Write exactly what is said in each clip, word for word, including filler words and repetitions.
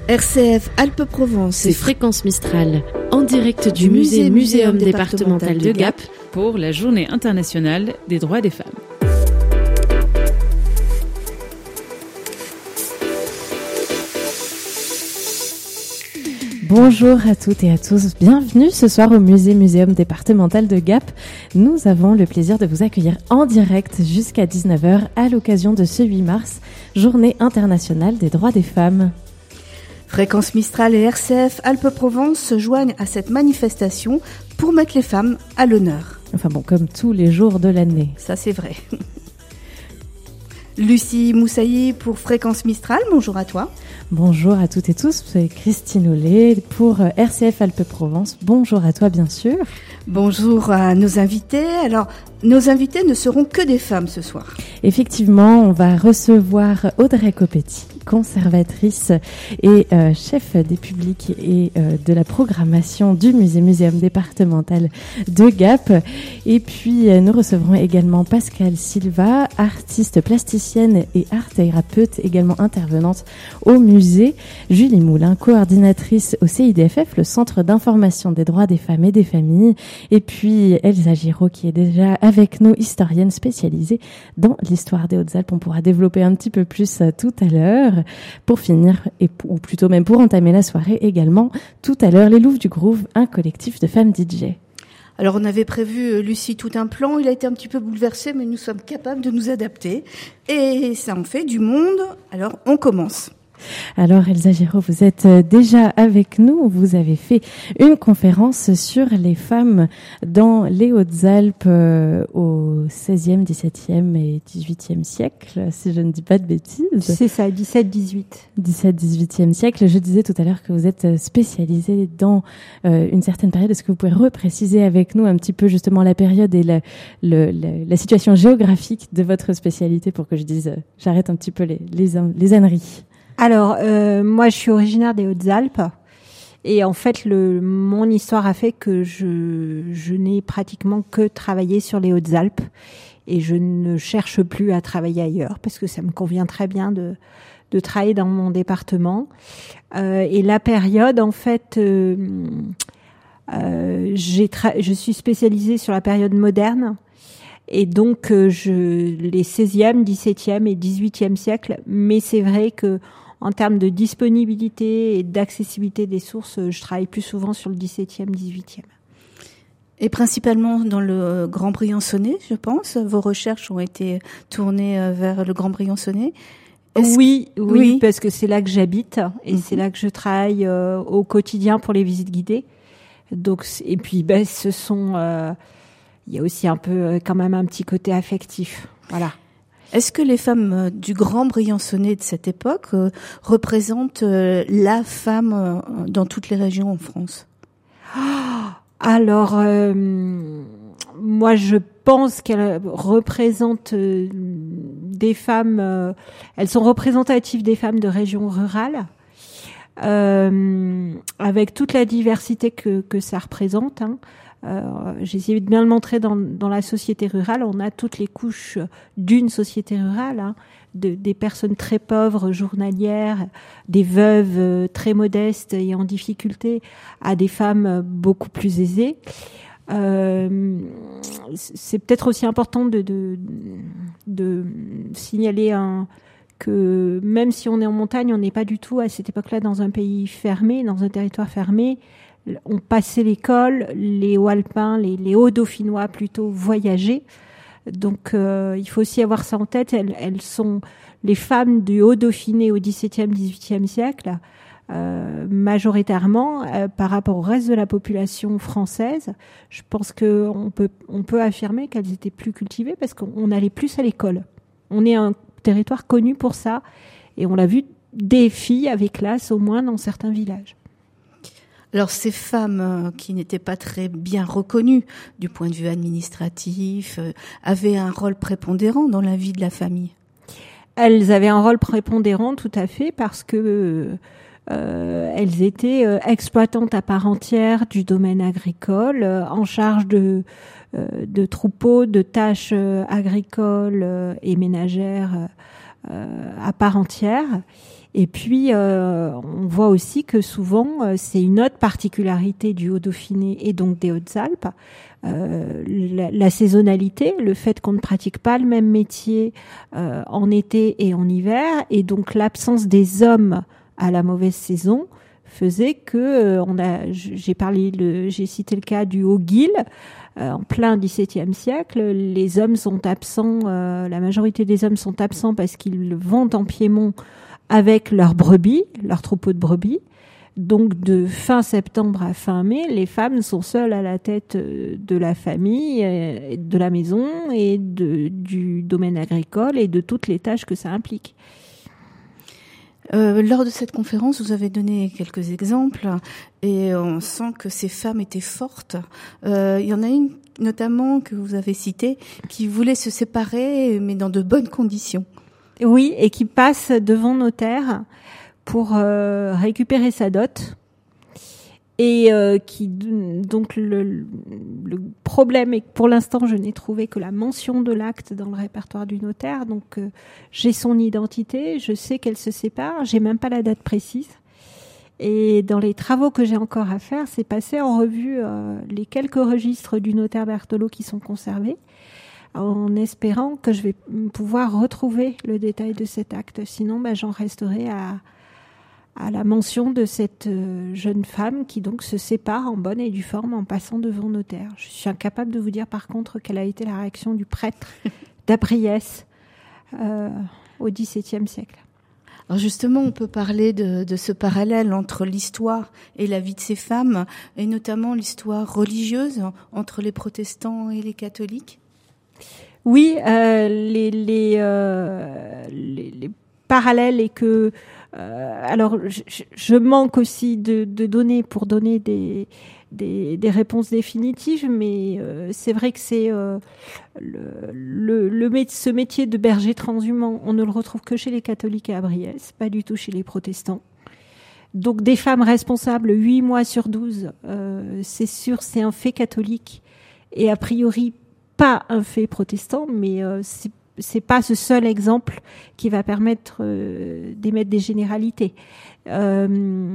R C F Alpes-Provence, c'est Fréquence Mistral, en direct du musée Muséum départemental de Gap pour la Journée internationale des droits des femmes. Bonjour à toutes et à tous, bienvenue ce soir au musée Muséum départemental de Gap. Nous avons le plaisir de vous accueillir en direct jusqu'à dix-neuf heures à l'occasion de ce huit mars, Journée internationale des droits des femmes. Fréquence Mistral et R C F Alpes-Provence se joignent à cette manifestation pour mettre les femmes à l'honneur. Enfin bon, comme tous les jours de l'année. Ça c'est vrai. Lucie Moussailly pour Fréquence Mistral, bonjour à toi. Bonjour à toutes et tous, c'est Christine Ollet pour R C F Alpes-Provence. Bonjour à toi bien sûr. Bonjour à nos invités. Alors, nos invités ne seront que des femmes ce soir. Effectivement, on va recevoir Audrey Copetti, conservatrice et euh, chef des publics et euh, de la programmation du musée Muséum départemental de Gap. Et puis, euh, nous recevrons également Pascal Silva, artiste plasticienne et art thérapeute, également intervenante au musée. Julie Moulin, coordinatrice au C I D F F, le Centre d'information des droits des femmes et des familles. Et puis, Elsa Giraud, qui est déjà avec nous, historienne spécialisée dans l'histoire des Hautes-Alpes. On pourra développer un petit peu plus euh, tout à l'heure. Pour finir, et, ou plutôt même pour entamer la soirée également, tout à l'heure, les Louves du Groove, un collectif de femmes D J. Alors on avait prévu, Lucie, tout un plan, il a été un petit peu bouleversé, mais nous sommes capables de nous adapter. Et ça en fait du monde, alors on commence. Alors Elsa Giraud, vous êtes déjà avec nous, vous avez fait une conférence sur les femmes dans les Hautes-Alpes euh, au seizième, dix-septième et dix-huitième siècle, si je ne dis pas de bêtises. C'est ça, dix-sept dix-huit. dix-sept dix-huitième siècle. Je disais tout à l'heure que vous êtes spécialisée dans euh, une certaine période. Est-ce que vous pouvez repréciser avec nous un petit peu justement la période et la, le, la, la situation géographique de votre spécialité pour que je dise, euh, j'arrête un petit peu les, les, les âneries. Alors, euh, moi, je suis originaire des Hautes-Alpes et en fait, le, mon histoire a fait que je, je n'ai pratiquement que travaillé sur les Hautes-Alpes et je ne cherche plus à travailler ailleurs parce que ça me convient très bien de, de travailler dans mon département. Euh, et la période, en fait, euh, euh, j'ai tra- je suis spécialisée sur la période moderne. Et donc, euh, je, les seizième, dix-septième et dix-huitième siècles, mais c'est vrai que en termes de disponibilité et d'accessibilité des sources, je travaille plus souvent sur le dix-septième, dix-huitième. Et principalement dans le Grand Briançonnais, je pense. Vos recherches ont été tournées vers le Grand Briançonnais. Oui, oui, oui, parce que c'est là que j'habite et mmh. c'est là que je travaille euh, au quotidien pour les visites guidées. Donc, et puis, ben, ce sont... Euh, il y a aussi un peu, quand même, un petit côté affectif. Voilà. Est-ce que les femmes du Grand Briançonnais de cette époque euh, représentent euh, la femme euh, dans toutes les régions en France ? Alors, euh, moi, je pense qu'elles représentent euh, des femmes... Euh, elles sont représentatives des femmes de régions rurales, euh, avec toute la diversité que, que ça représente, hein. Euh, j'ai essayé de bien le montrer dans, dans la société rurale. On a toutes les couches d'une société rurale, hein, de, des personnes très pauvres, journalières, des veuves euh, très modestes et en difficulté, à des femmes beaucoup plus aisées. Euh, c'est peut-être aussi important de, de, de signaler un, que même si on est en montagne, on n'est pas du tout à cette époque-là dans un pays fermé, dans un territoire fermé. On passait l'école, les Hauts-Alpins, les, les Hauts-Dauphinois plutôt voyageaient. Donc, euh, il faut aussi avoir ça en tête. Elles, elles sont les femmes du Haut-Dauphiné au dix-septième, dix-huitième siècle, euh, majoritairement, euh, par rapport au reste de la population française. Je pense qu'on peut, on peut affirmer qu'elles étaient plus cultivées parce qu'on allait plus à l'école. On est un territoire connu pour ça et on l'a vu des filles avec classe au moins dans certains villages. Alors ces femmes euh, qui n'étaient pas très bien reconnues du point de vue administratif euh, avaient un rôle prépondérant dans la vie de la famille. Elles avaient un rôle prépondérant tout à fait parce que euh, elles étaient euh, exploitantes à part entière du domaine agricole, euh, en charge de euh, de troupeaux, de tâches euh, agricoles euh, et ménagères euh, à part entière. Et puis, euh, on voit aussi que souvent, euh, c'est une autre particularité du Haut-Dauphiné et donc des Hautes-Alpes, euh, la, la saisonnalité, le fait qu'on ne pratique pas le même métier euh, en été et en hiver, et donc l'absence des hommes à la mauvaise saison faisait que euh, on a, j'ai parlé, le, j'ai cité le cas du Haut-Guil. Euh, en plein dix-septième siècle, les hommes sont absents, euh, la majorité des hommes sont absents parce qu'ils vont en Piémont avec leurs brebis, leurs troupeaux de brebis. Donc de fin septembre à fin mai, les femmes sont seules à la tête de la famille, de la maison et de, du domaine agricole et de toutes les tâches que ça implique. Euh, lors de cette conférence, vous avez donné quelques exemples et on sent que ces femmes étaient fortes. Euh, il y en a une notamment que vous avez citée qui voulait se séparer mais dans de bonnes conditions. Oui, et qui passe devant notaire pour euh, récupérer sa dot. Et euh, qui donc le, le problème est que pour l'instant je n'ai trouvé que la mention de l'acte dans le répertoire du notaire, donc euh, j'ai son identité, je sais qu'elle se sépare, j'ai même pas la date précise. Et dans les travaux que j'ai encore à faire, c'est passer en revue euh, les quelques registres du notaire Berthelot qui sont conservés, en espérant que je vais pouvoir retrouver le détail de cet acte. Sinon, bah, j'en resterai à à la mention de cette jeune femme qui donc se sépare en bonne et due forme en passant devant notaire. Je suis incapable de vous dire par contre quelle a été la réaction du prêtre d'Abriès euh, au dix-septième siècle. Alors justement, on peut parler de, de ce parallèle entre l'histoire et la vie de ces femmes, et notamment l'histoire religieuse entre les protestants et les catholiques. Oui, euh, les, les, euh, les, les parallèles et que Euh, alors, je, je manque aussi de, de données pour donner des, des, des réponses définitives, mais euh, c'est vrai que c'est euh, le, le, le, ce métier de berger transhumant, on ne le retrouve que chez les catholiques et à Briès, pas du tout chez les protestants. Donc, des femmes responsables huit mois sur douze, euh, c'est sûr, c'est un fait catholique et a priori pas un fait protestant, mais euh, c'est c'est pas ce seul exemple qui va permettre euh, d'émettre des généralités. Euh,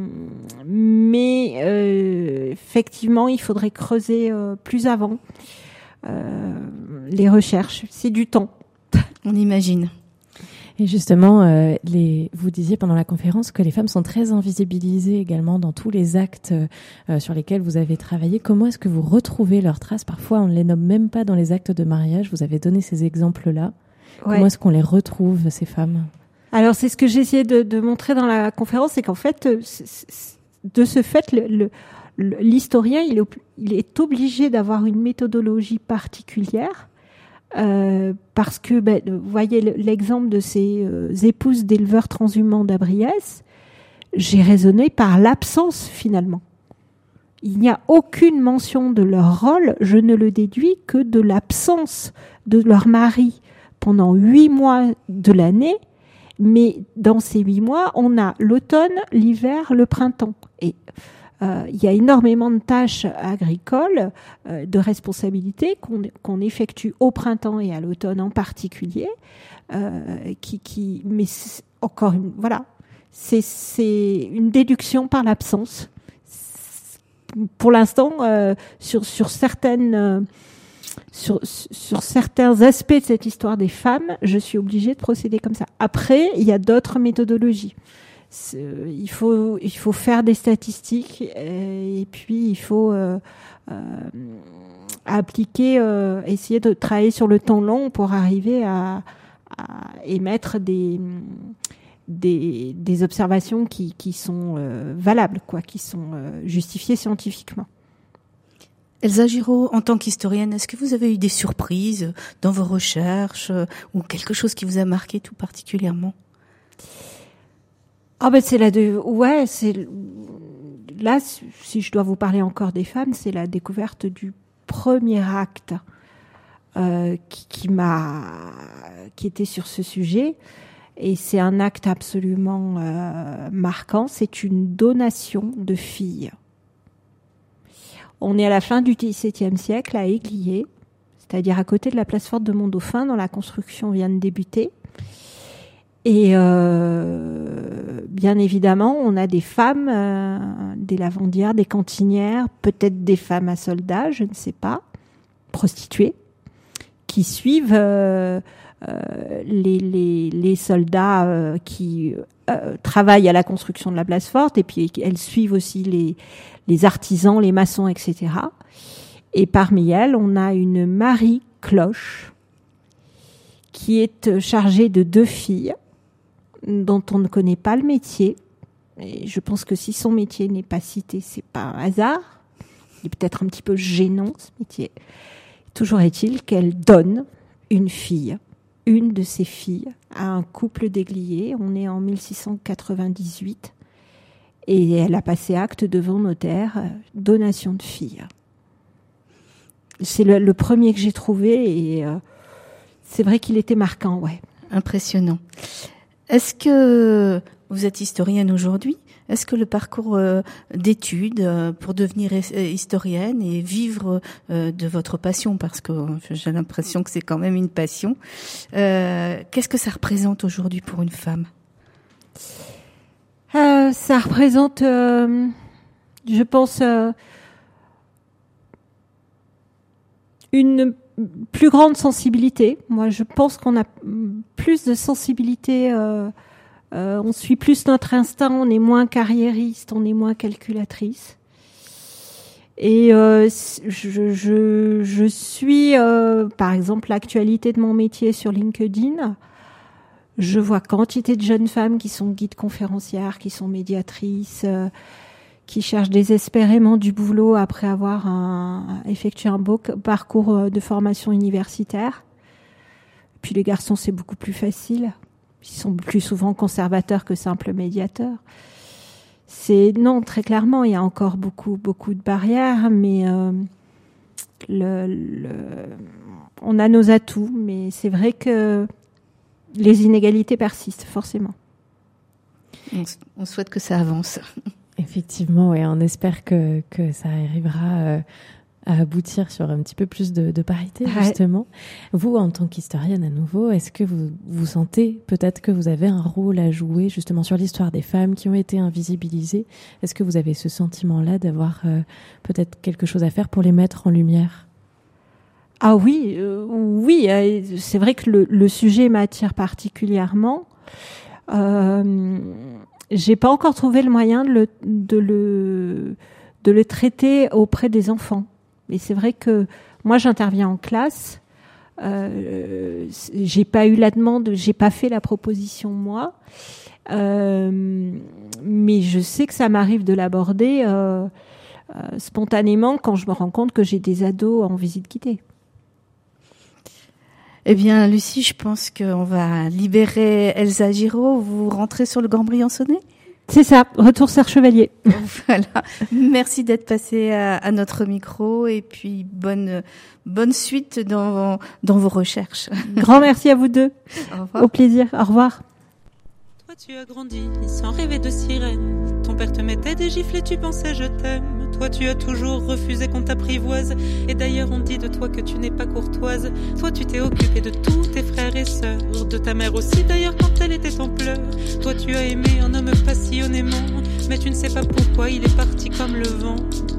mais euh, effectivement, il faudrait creuser euh, plus avant euh, les recherches. C'est du temps. On imagine. Et justement, euh, les, vous disiez pendant la conférence que les femmes sont très invisibilisées également dans tous les actes euh, sur lesquels vous avez travaillé. Comment est-ce que vous retrouvez leurs traces ? Parfois, on ne les nomme même pas dans les actes de mariage. Vous avez donné ces exemples-là. Ouais. Comment est-ce qu'on les retrouve, ces femmes ? Alors, c'est ce que j'ai essayé de, de montrer dans la conférence, c'est qu'en fait, c'est, c'est, de ce fait, le, le, le, l'historien, il est, il est obligé d'avoir une méthodologie particulière, euh, parce que, ben, vous voyez l'exemple de ces euh, épouses d'éleveurs transhumants d'Abriès, j'ai raisonné par l'absence, finalement. Il n'y a aucune mention de leur rôle, je ne le déduis que de l'absence de leur mari pendant huit mois de l'année, mais dans ces huit mois, on a l'automne, l'hiver, le printemps. Et euh, il y a énormément de tâches agricoles, euh, de responsabilités qu'on, qu'on effectue au printemps et à l'automne en particulier, euh, qui, qui, mais c'est encore une, voilà, c'est, c'est une déduction par l'absence. Pour l'instant, euh, sur, sur certaines euh, Sur, sur certains aspects de cette histoire des femmes, je suis obligée de procéder comme ça. Après, il y a d'autres méthodologies. C'est, il faut, il faut faire des statistiques et, et puis il faut euh, euh, appliquer, euh, essayer de travailler sur le temps long pour arriver à, à émettre des, des, des observations qui, qui sont euh, valables, quoi, qui sont euh, justifiées scientifiquement. Elsa Giraud, en tant qu'historienne, est-ce que vous avez eu des surprises dans vos recherches euh, ou quelque chose qui vous a marqué tout particulièrement ? Ah ben c'est la de ouais c'est là si je dois vous parler encore des femmes, c'est la découverte du premier acte euh, qui, qui m'a qui était sur ce sujet et c'est un acte absolument euh, marquant. C'est une donation de filles. On est à la fin du dix-septième siècle à Églié, c'est-à-dire à côté de la place forte de Mont-Dauphin, dont la construction vient de débuter. Et euh, bien évidemment, on a des femmes, euh, des lavandières, des cantinières, peut-être des femmes à soldats, je ne sais pas, prostituées, qui suivent euh, euh, les, les, les soldats euh, qui euh, travaillent à la construction de la place forte, et puis elles suivent aussi les, les artisans, les maçons, et cetera. Et parmi elles, on a une Marie Cloche, qui est chargée de deux filles, dont on ne connaît pas le métier. Et je pense que si son métier n'est pas cité, c'est pas un hasard. Il est peut-être un petit peu gênant, ce métier. Toujours est-il qu'elle donne une fille, une de ses filles, à un couple d'Égliers. On est en mille six cent quatre-vingt-dix-huit. Et elle a passé acte devant notaire, donation de fille. C'est le, le premier que j'ai trouvé et euh, c'est vrai qu'il était marquant, ouais. Impressionnant. Est-ce que vous êtes historienne aujourd'hui ? Est-ce que le parcours euh, d'études euh, pour devenir historienne et vivre euh, de votre passion, parce que j'ai l'impression que c'est quand même une passion, euh, qu'est-ce que ça représente aujourd'hui pour une femme ? euh, Ça représente, euh, je pense, euh, une plus grande sensibilité. Moi, je pense qu'on a plus de sensibilité. Euh, euh, on suit plus notre instinct. On est moins carriériste. On est moins calculatrice. Et euh, je, je, je suis, euh, par exemple, l'actualité de mon métier sur LinkedIn. Je vois quantité de jeunes femmes qui sont guides conférencières, qui sont médiatrices, euh, qui cherchent désespérément du boulot après avoir un, effectué un beau parcours de formation universitaire. Puis les garçons, c'est beaucoup plus facile. Ils sont plus souvent conservateurs que simples médiateurs. C'est non, très clairement, il y a encore beaucoup, beaucoup de barrières, mais euh, le, le, on a nos atouts. Mais c'est vrai que les inégalités persistent, forcément. On, on souhaite que ça avance. Effectivement, et on espère que, que ça arrivera euh, à aboutir sur un petit peu plus de, de parité, ouais. Justement. Vous, en tant qu'historienne à nouveau, est-ce que vous, vous sentez peut-être que vous avez un rôle à jouer justement sur l'histoire des femmes qui ont été invisibilisées ? Est-ce que vous avez ce sentiment-là d'avoir euh, peut-être quelque chose à faire pour les mettre en lumière ? Ah oui, euh, oui, euh, c'est vrai que le, le sujet m'attire particulièrement. Euh, J'ai pas encore trouvé le moyen de le, de le, de le traiter auprès des enfants. Mais c'est vrai que moi, j'interviens en classe. Euh, j'ai pas eu la demande, j'ai pas fait la proposition moi. Euh, mais je sais que ça m'arrive de l'aborder euh, euh, spontanément quand je me rends compte que j'ai des ados en visite guidée. Eh bien, Lucie, je pense qu'on va libérer Elsa Giraud. Vous rentrez sur le Gand-Briançonnais ? C'est ça, retour Serre Chevalier. Voilà. Merci d'être passé à, à notre micro et puis bonne bonne suite dans dans vos recherches. Grand merci à vous deux. Au revoir. Au plaisir. Au revoir. Toi tu as grandi sans rêver de sirène. Ton père te mettait des gifles et tu pensais je t'aime. Toi tu as toujours refusé qu'on t'apprivoise. Et d'ailleurs on dit de toi que tu n'es pas courtoise. Toi tu t'es occupé de tous tes frères et sœurs. De ta mère aussi d'ailleurs quand elle était en pleurs. Toi tu as aimé un homme passionnément. Mais tu ne sais pas pourquoi il est parti comme le vent.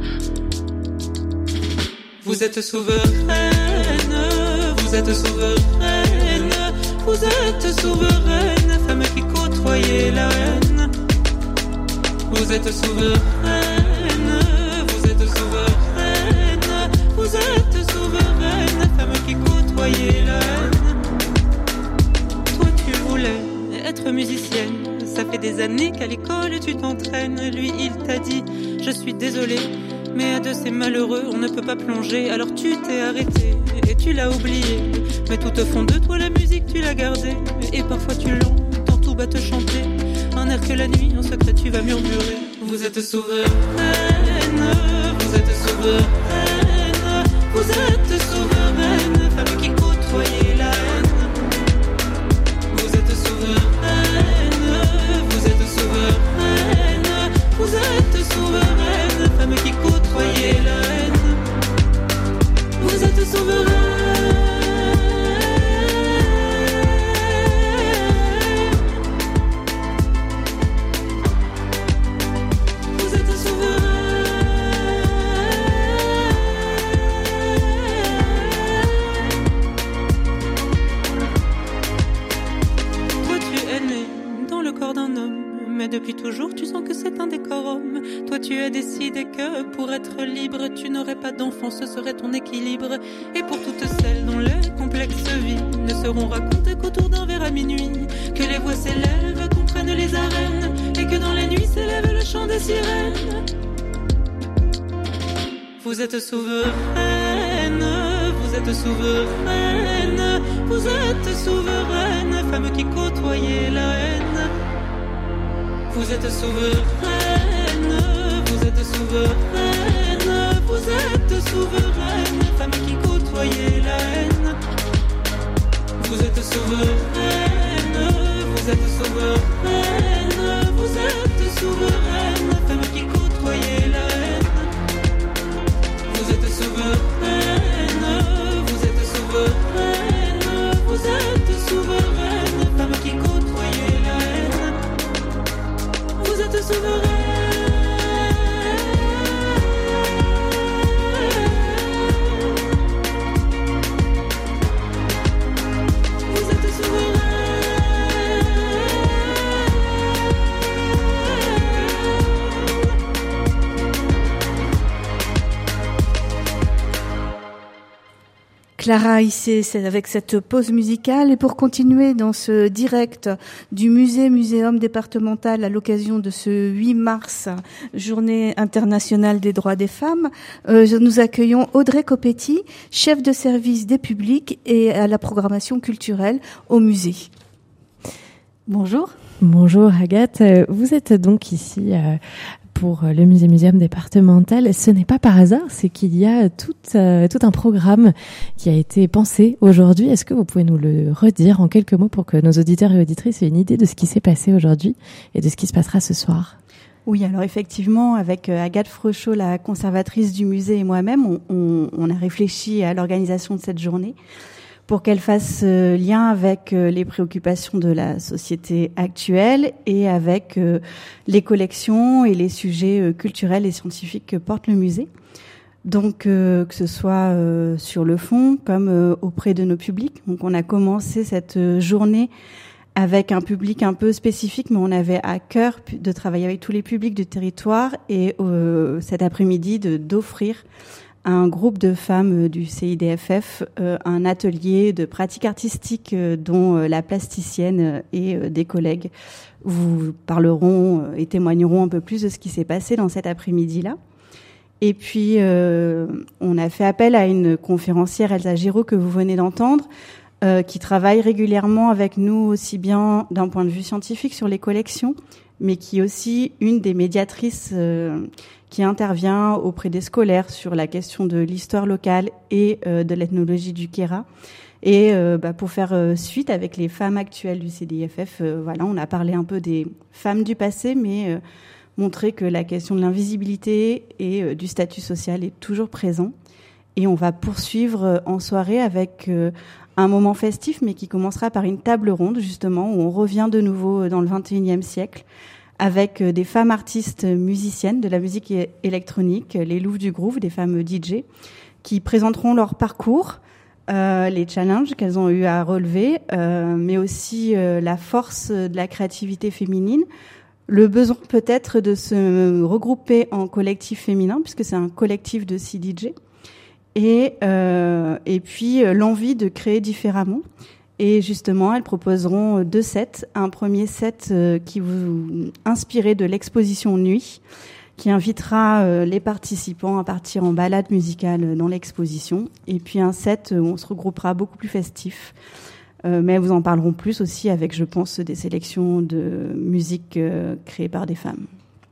Vous êtes souveraine, vous êtes souveraine, vous êtes souveraine, femme qui côtoyait la haine. Vous êtes souveraine, vous êtes souveraine, vous êtes souveraine, femme qui côtoyait la haine. Toi tu voulais être musicienne, ça fait des années qu'à l'école tu t'entraînes. Lui il t'a dit, je suis désolée, mais à deux c'est malheureux, on ne peut pas plonger. Alors tu t'es arrêté et tu l'as oublié. Mais tout au fond de toi la musique tu l'as gardée. Et parfois tu l'entends tout bas te chanter un air que la nuit en secret tu vas murmurer. Vous êtes souveraine, vous êtes souveraine, vous êtes souveraine, femme qui côtoyait la haine. Vous êtes souveraine, vous êtes souveraine, vous êtes souveraine, femme qui côtoyait la haine. Vous êtes souveraine. mais depuis toujours tu sens que c'est un décorum. Toi tu as décidé que pour être libre tu n'aurais pas d'enfant, ce serait ton équilibre. Et pour toutes celles dont les complexes vies ne seront racontés qu'autour d'un verre à minuit, que les voix s'élèvent, qu'on prenne les arènes, et que dans les nuits s'élève le chant des sirènes. Vous êtes souveraine, vous êtes souveraine, vous êtes souveraine, femme qui côtoyait la haine. Vous êtes souveraine, vous êtes souveraine, vous êtes souveraine, femme qui côtoyait la haine. Vous êtes souveraine, vous êtes souveraine, vous êtes souveraine, femme qui côtoyait la haine. Vous êtes souveraine, vous êtes souveraine, vous êtes souveraine, femme qui côtoyait la haine. Vous êtes souveraine. Clara Issé, c'est avec cette pause musicale. Et pour continuer dans ce direct du musée muséum départemental à l'occasion de ce huit mars, journée internationale des droits des femmes, euh, nous accueillons Audrey Copetti, chef de service des publics et à la programmation culturelle au musée. Bonjour. Bonjour Agathe, vous êtes donc ici euh, pour le musée muséum départemental. Ce n'est pas par hasard, c'est qu'il y a tout, euh, tout un programme qui a été pensé aujourd'hui. Est-ce que vous pouvez nous le redire en quelques mots pour que nos auditeurs et auditrices aient une idée de ce qui s'est passé aujourd'hui et de ce qui se passera ce soir? Oui, alors effectivement, avec Agathe Frechot, la conservatrice du musée, et moi-même, on, on, on a réfléchi à l'organisation de cette journée pour qu'elle fasse euh, lien avec euh, les préoccupations de la société actuelle et avec euh, les collections et les sujets euh, culturels et scientifiques que porte le musée. Donc, euh, que ce soit euh, sur le fond comme euh, auprès de nos publics. Donc, on a commencé cette euh, journée avec un public un peu spécifique, mais on avait à cœur de travailler avec tous les publics du territoire et euh, cet après-midi de, d'offrir à un groupe de femmes du C I D F F euh, un atelier de pratique artistique euh, dont euh, la plasticienne et euh, des collègues vous parleront euh, et témoigneront un peu plus de ce qui s'est passé dans cet après-midi-là. Et puis, euh, on a fait appel à une conférencière, Elsa Giraud, que vous venez d'entendre, euh, qui travaille régulièrement avec nous aussi bien d'un point de vue scientifique sur les collections, mais qui est aussi une des médiatrices euh, qui intervient auprès des scolaires sur la question de l'histoire locale et euh, de l'ethnologie du Kéra. Et euh, bah, pour faire euh, suite avec les femmes actuelles du C D F F, euh, voilà, on a parlé un peu des femmes du passé, mais euh, montrer que la question de l'invisibilité et euh, du statut social est toujours présent. Et on va poursuivre euh, en soirée avec euh, un moment festif, mais qui commencera par une table ronde, justement, où on revient de nouveau dans le vingt et unième siècle, avec des femmes artistes musiciennes de la musique électronique, les louves du groove, des femmes D J, qui présenteront leur parcours, euh, les challenges qu'elles ont eu à relever, euh, mais aussi euh, la force de la créativité féminine, le besoin peut-être de se regrouper en collectif féminin, puisque c'est un collectif de six D J, et, euh, et puis euh, l'envie de créer différemment. Et justement, elles proposeront deux sets. Un premier set euh, qui vous inspiré de l'exposition Nuit, qui invitera euh, les participants à partir en balade musicale dans l'exposition. Et puis un set où on se regroupera beaucoup plus festif. Euh, mais elles vous en parleront plus aussi avec, je pense, des sélections de musique euh, créées par des femmes.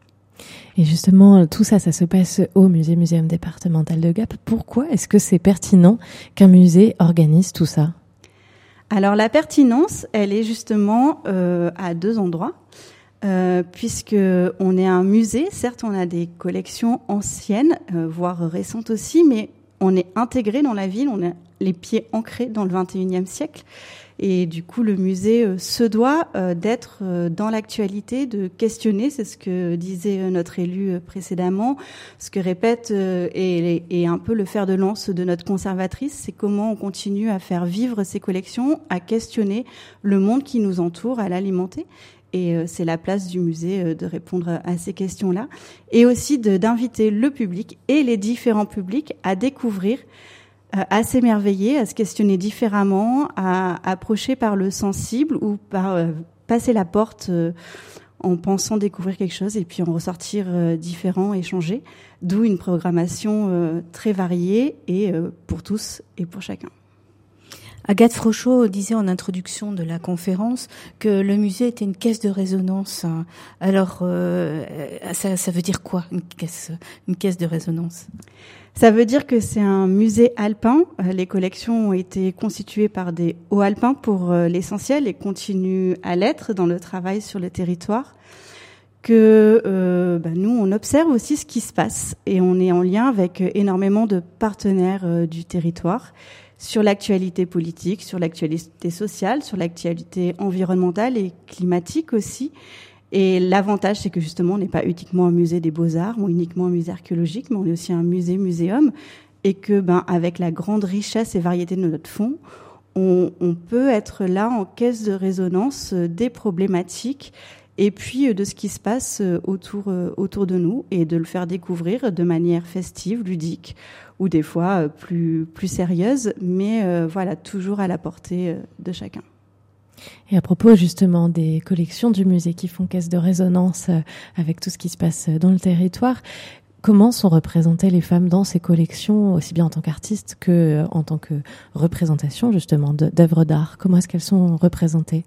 Et justement, tout ça, ça se passe au musée muséum départemental de Gap. Pourquoi est-ce que c'est pertinent qu'un musée organise tout ça ? Alors la pertinence, elle est justement euh, à deux endroits, euh, puisque on est un musée. Certes, on a des collections anciennes, euh, voire récentes aussi, mais on est intégré dans la ville, on a les pieds ancrés dans le vingt et unième siècle. Et du coup, le musée euh, se doit euh, d'être euh, dans l'actualité, de questionner, c'est ce que disait notre élu euh, précédemment, ce que répète euh, et, et un peu le fer de lance de notre conservatrice, c'est comment on continue à faire vivre ces collections, à questionner le monde qui nous entoure, à l'alimenter. Et euh, c'est la place du musée euh, de répondre à ces questions-là. Et aussi de, d'inviter le public et les différents publics à découvrir, euh, à s'émerveiller, à se questionner différemment, à approcher par le sensible ou par euh, passer la porte euh, en pensant découvrir quelque chose et puis en ressortir euh, différent et changer. D'où une programmation euh, très variée et euh, pour tous et pour chacun. Agathe Frochot disait en introduction de la conférence que le musée était une caisse de résonance. Alors, euh, ça, ça veut dire quoi, une caisse, une caisse de résonance ? Ça veut dire que c'est un musée alpin. Les collections ont été constituées par des hauts alpins pour l'essentiel et continuent à l'être dans le travail sur le territoire. Que euh, bah, nous, on observe aussi ce qui se passe et on est en lien avec énormément de partenaires euh, du territoire sur l'actualité politique, sur l'actualité sociale, sur l'actualité environnementale et climatique aussi. Et l'avantage, c'est que justement, on n'est pas uniquement un musée des beaux-arts ou uniquement un musée archéologique, mais on est aussi un musée-muséum. Et que, ben, avec la grande richesse et variété de notre fonds, on, on peut être là en caisse de résonance des problématiques et puis de ce qui se passe autour, autour de nous et de le faire découvrir de manière festive, ludique, ou des fois plus, plus sérieuse, mais euh, voilà, toujours à la portée de chacun. Et à propos justement des collections du musée qui font caisse de résonance avec tout ce qui se passe dans le territoire, comment sont représentées les femmes dans ces collections, aussi bien en tant qu'artistes que en tant que représentation justement d'œuvres d'art? Comment est-ce qu'elles sont représentées?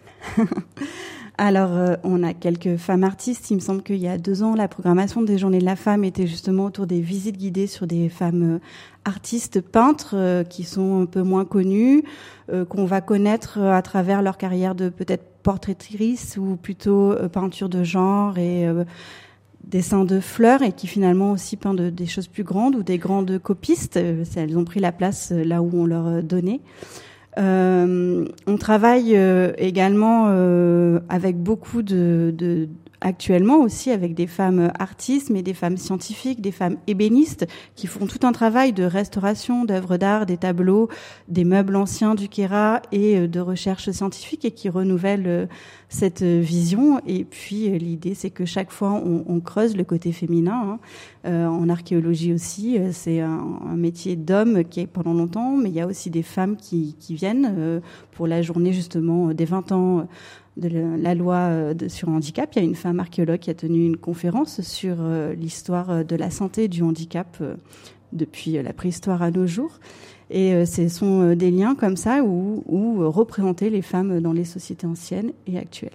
Alors, euh, on a quelques femmes artistes. Il me semble qu'il y a deux ans, la programmation des Journées de la Femme était justement autour des visites guidées sur des femmes euh, artistes peintres euh, qui sont un peu moins connues, euh, qu'on va connaître à travers leur carrière de peut-être portraitrice ou plutôt euh, peinture de genre et euh, dessin de fleurs et qui finalement aussi peint de, des choses plus grandes ou des grandes copistes. Elles ont pris la place là où on leur donnait. Euh, on travaille euh, également euh, avec beaucoup de, de actuellement aussi avec des femmes artistes, mais des femmes scientifiques, des femmes ébénistes qui font tout un travail de restauration d'œuvres d'art, des tableaux, des meubles anciens du Queyras et de recherche scientifique et qui renouvellent cette vision. Et puis l'idée, c'est que chaque fois, on, on creuse le côté féminin. Hein. Euh, en archéologie aussi, c'est un, un métier d'homme qui est pendant longtemps, mais il y a aussi des femmes qui, qui viennent euh, pour la journée justement des vingt ans de la loi de, sur le handicap. Il y a une femme archéologue qui a tenu une conférence sur euh, l'histoire de la santé et du handicap euh, depuis la préhistoire à nos jours. Et euh, ce sont euh, des liens comme ça où, où euh, représenter les femmes dans les sociétés anciennes et actuelles.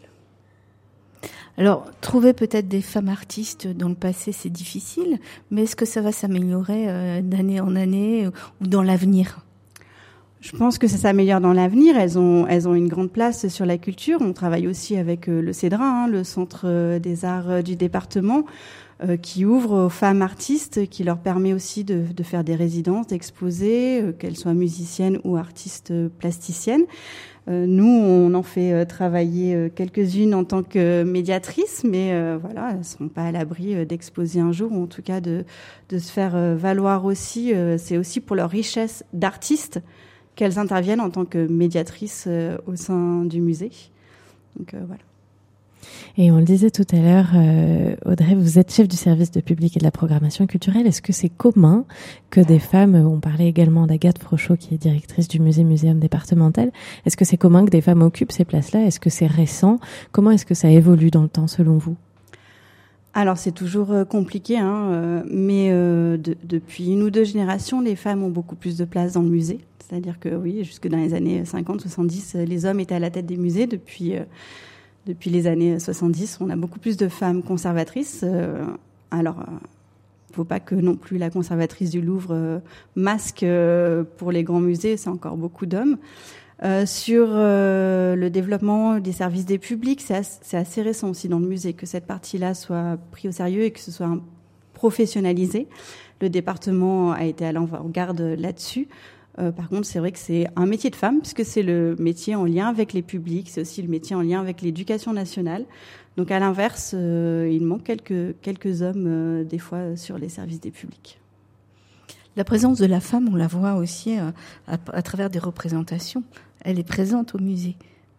Alors, trouver peut-être des femmes artistes dans le passé, c'est difficile, mais est-ce que ça va s'améliorer euh, d'année en année euh, ou dans l'avenir ? Je pense que ça s'améliore dans l'avenir. Elles ont, elles ont une grande place sur la culture. On travaille aussi avec euh, le CEDRA, hein, le Centre euh, des Arts euh, du département, euh, qui ouvre aux femmes artistes, qui leur permet aussi de, de faire des résidences, d'exposer, euh, qu'elles soient musiciennes ou artistes plasticiennes. Euh, nous, on en fait euh, travailler euh, quelques-unes en tant que médiatrices, mais euh, voilà, elles ne sont pas à l'abri euh, d'exposer un jour, ou en tout cas de, de se faire euh, valoir aussi. Euh, c'est aussi pour leur richesse d'artistes qu'elles interviennent en tant que médiatrices euh, au sein du musée. Donc euh, voilà. Et on le disait tout à l'heure, euh, Audrey, vous êtes chef du service de public et de la programmation culturelle. Est-ce que c'est commun que des femmes, on parlait également d'Agathe Frochot qui est directrice du musée muséum départemental, est-ce que c'est commun que des femmes occupent ces places-là? Est-ce que c'est récent? Comment est-ce que ça évolue dans le temps selon vous? Alors c'est toujours euh, compliqué, hein, euh, mais euh, de, depuis une ou deux générations, les femmes ont beaucoup plus de place dans le musée. C'est-à-dire que oui, jusque dans les années cinquante soixante-dix, les hommes étaient à la tête des musées. Depuis, euh, depuis les années soixante-dix, on a beaucoup plus de femmes conservatrices. Euh, alors, il euh, ne faut pas que non plus la conservatrice du Louvre euh, masque euh, pour les grands musées, c'est encore beaucoup d'hommes. Euh, sur euh, le développement des services des publics, c'est assez, c'est assez récent aussi dans le musée que cette partie-là soit prise au sérieux et que ce soit professionnalisé. Le département a été à l'avant-garde là-dessus. Euh, par contre, c'est vrai que c'est un métier de femme, puisque c'est le métier en lien avec les publics, c'est aussi le métier en lien avec l'éducation nationale. Donc, à l'inverse, euh, il manque quelques, quelques hommes, euh, des fois, sur les services des publics. La présence de la femme, on la voit aussi euh, à, à travers des représentations. Elle est présente au musée.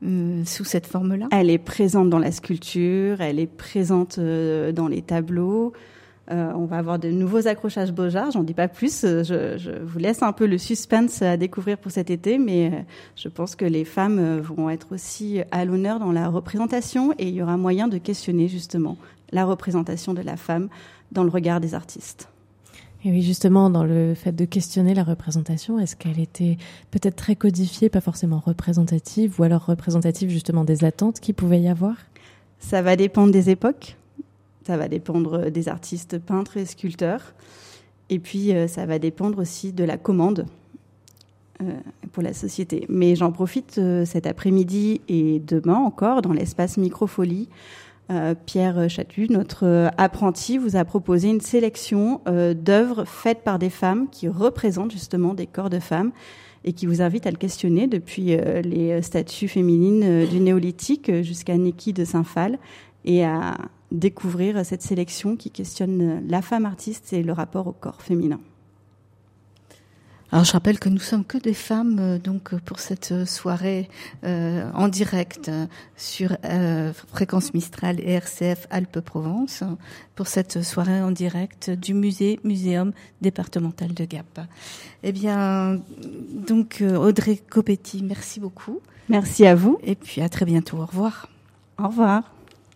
euh, sous cette forme-là ? Elle est présente dans la sculpture, elle est présente euh, dans les tableaux. Euh, on va avoir de nouveaux accrochages Beaux-Arts, j'en dis pas plus. Je, je vous laisse un peu le suspense à découvrir pour cet été, mais euh, je pense que les femmes euh, vont être aussi à l'honneur dans la représentation et il y aura moyen de questionner justement la représentation de la femme dans le regard des artistes. Et oui, justement, dans le fait de questionner la représentation, est-ce qu'elle était peut-être très codifiée, pas forcément représentative, ou alors représentative justement des attentes qu'il pouvait y avoir ? Ça va dépendre des époques, ça va dépendre des artistes peintres et sculpteurs, et puis euh, ça va dépendre aussi de la commande euh, pour la société. Mais j'en profite euh, cet après-midi et demain encore dans l'espace Microfolie. Euh, Pierre Chatu, notre euh, apprenti, vous a proposé une sélection euh, d'œuvres faites par des femmes qui représentent justement des corps de femmes et qui vous invite à le questionner depuis euh, les statues féminines euh, du néolithique jusqu'à Niki de Saint-Phal et à découvrir cette sélection qui questionne la femme artiste et le rapport au corps féminin. Alors je rappelle que nous sommes que des femmes euh, donc pour cette soirée euh, en direct euh, sur euh, Fréquence Mistral et R C F Alpes-Provence pour cette soirée en direct du musée Muséum départemental de Gap. Eh bien donc euh, Audrey Copetti, merci beaucoup. Merci à vous et puis à très bientôt. Au revoir. Au revoir.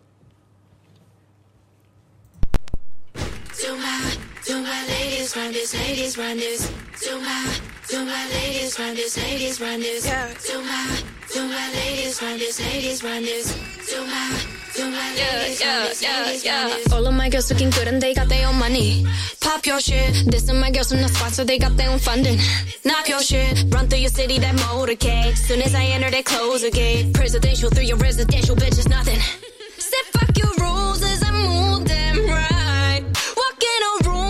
To my ladies, run this, ladies, run this. To my, to my ladies, run this, ladies, run this. Yeah. To my, to my ladies, run this, ladies, run this. To my, to my ladies, yeah, run this, yeah, ladies, yeah, run this. All of my girls looking good and they got their own money. Pop your shit. This and my girls from the spot, so they got their own funding. Knock your shit. Run through your city, that motorcade. Soon as I enter, they close the gate. Presidential through your residential, bitch, is nothing. Say fuck your rules as I move them right. Walk in a room.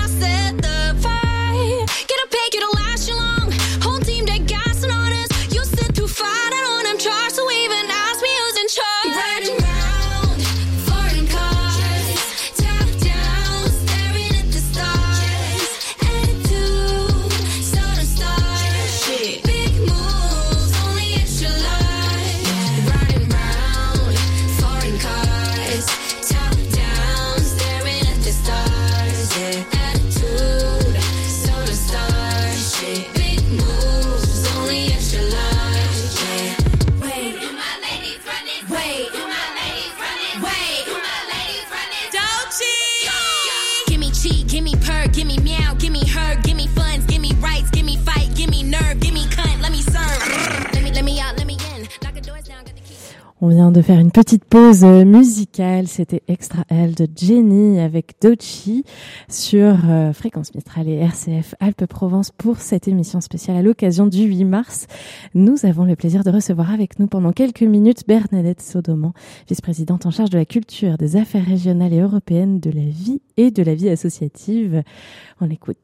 On vient de faire une petite pause musicale, c'était Extra L de Jenny avec Dochi sur euh, Fréquence Mistral et R C F Alpes-Provence pour cette émission spéciale à l'occasion du huit mars. Nous avons le plaisir de recevoir avec nous pendant quelques minutes Bernadette Sodoman, vice-présidente en charge de la culture, des affaires régionales et européennes, de la vie et de la vie associative. On l'écoute.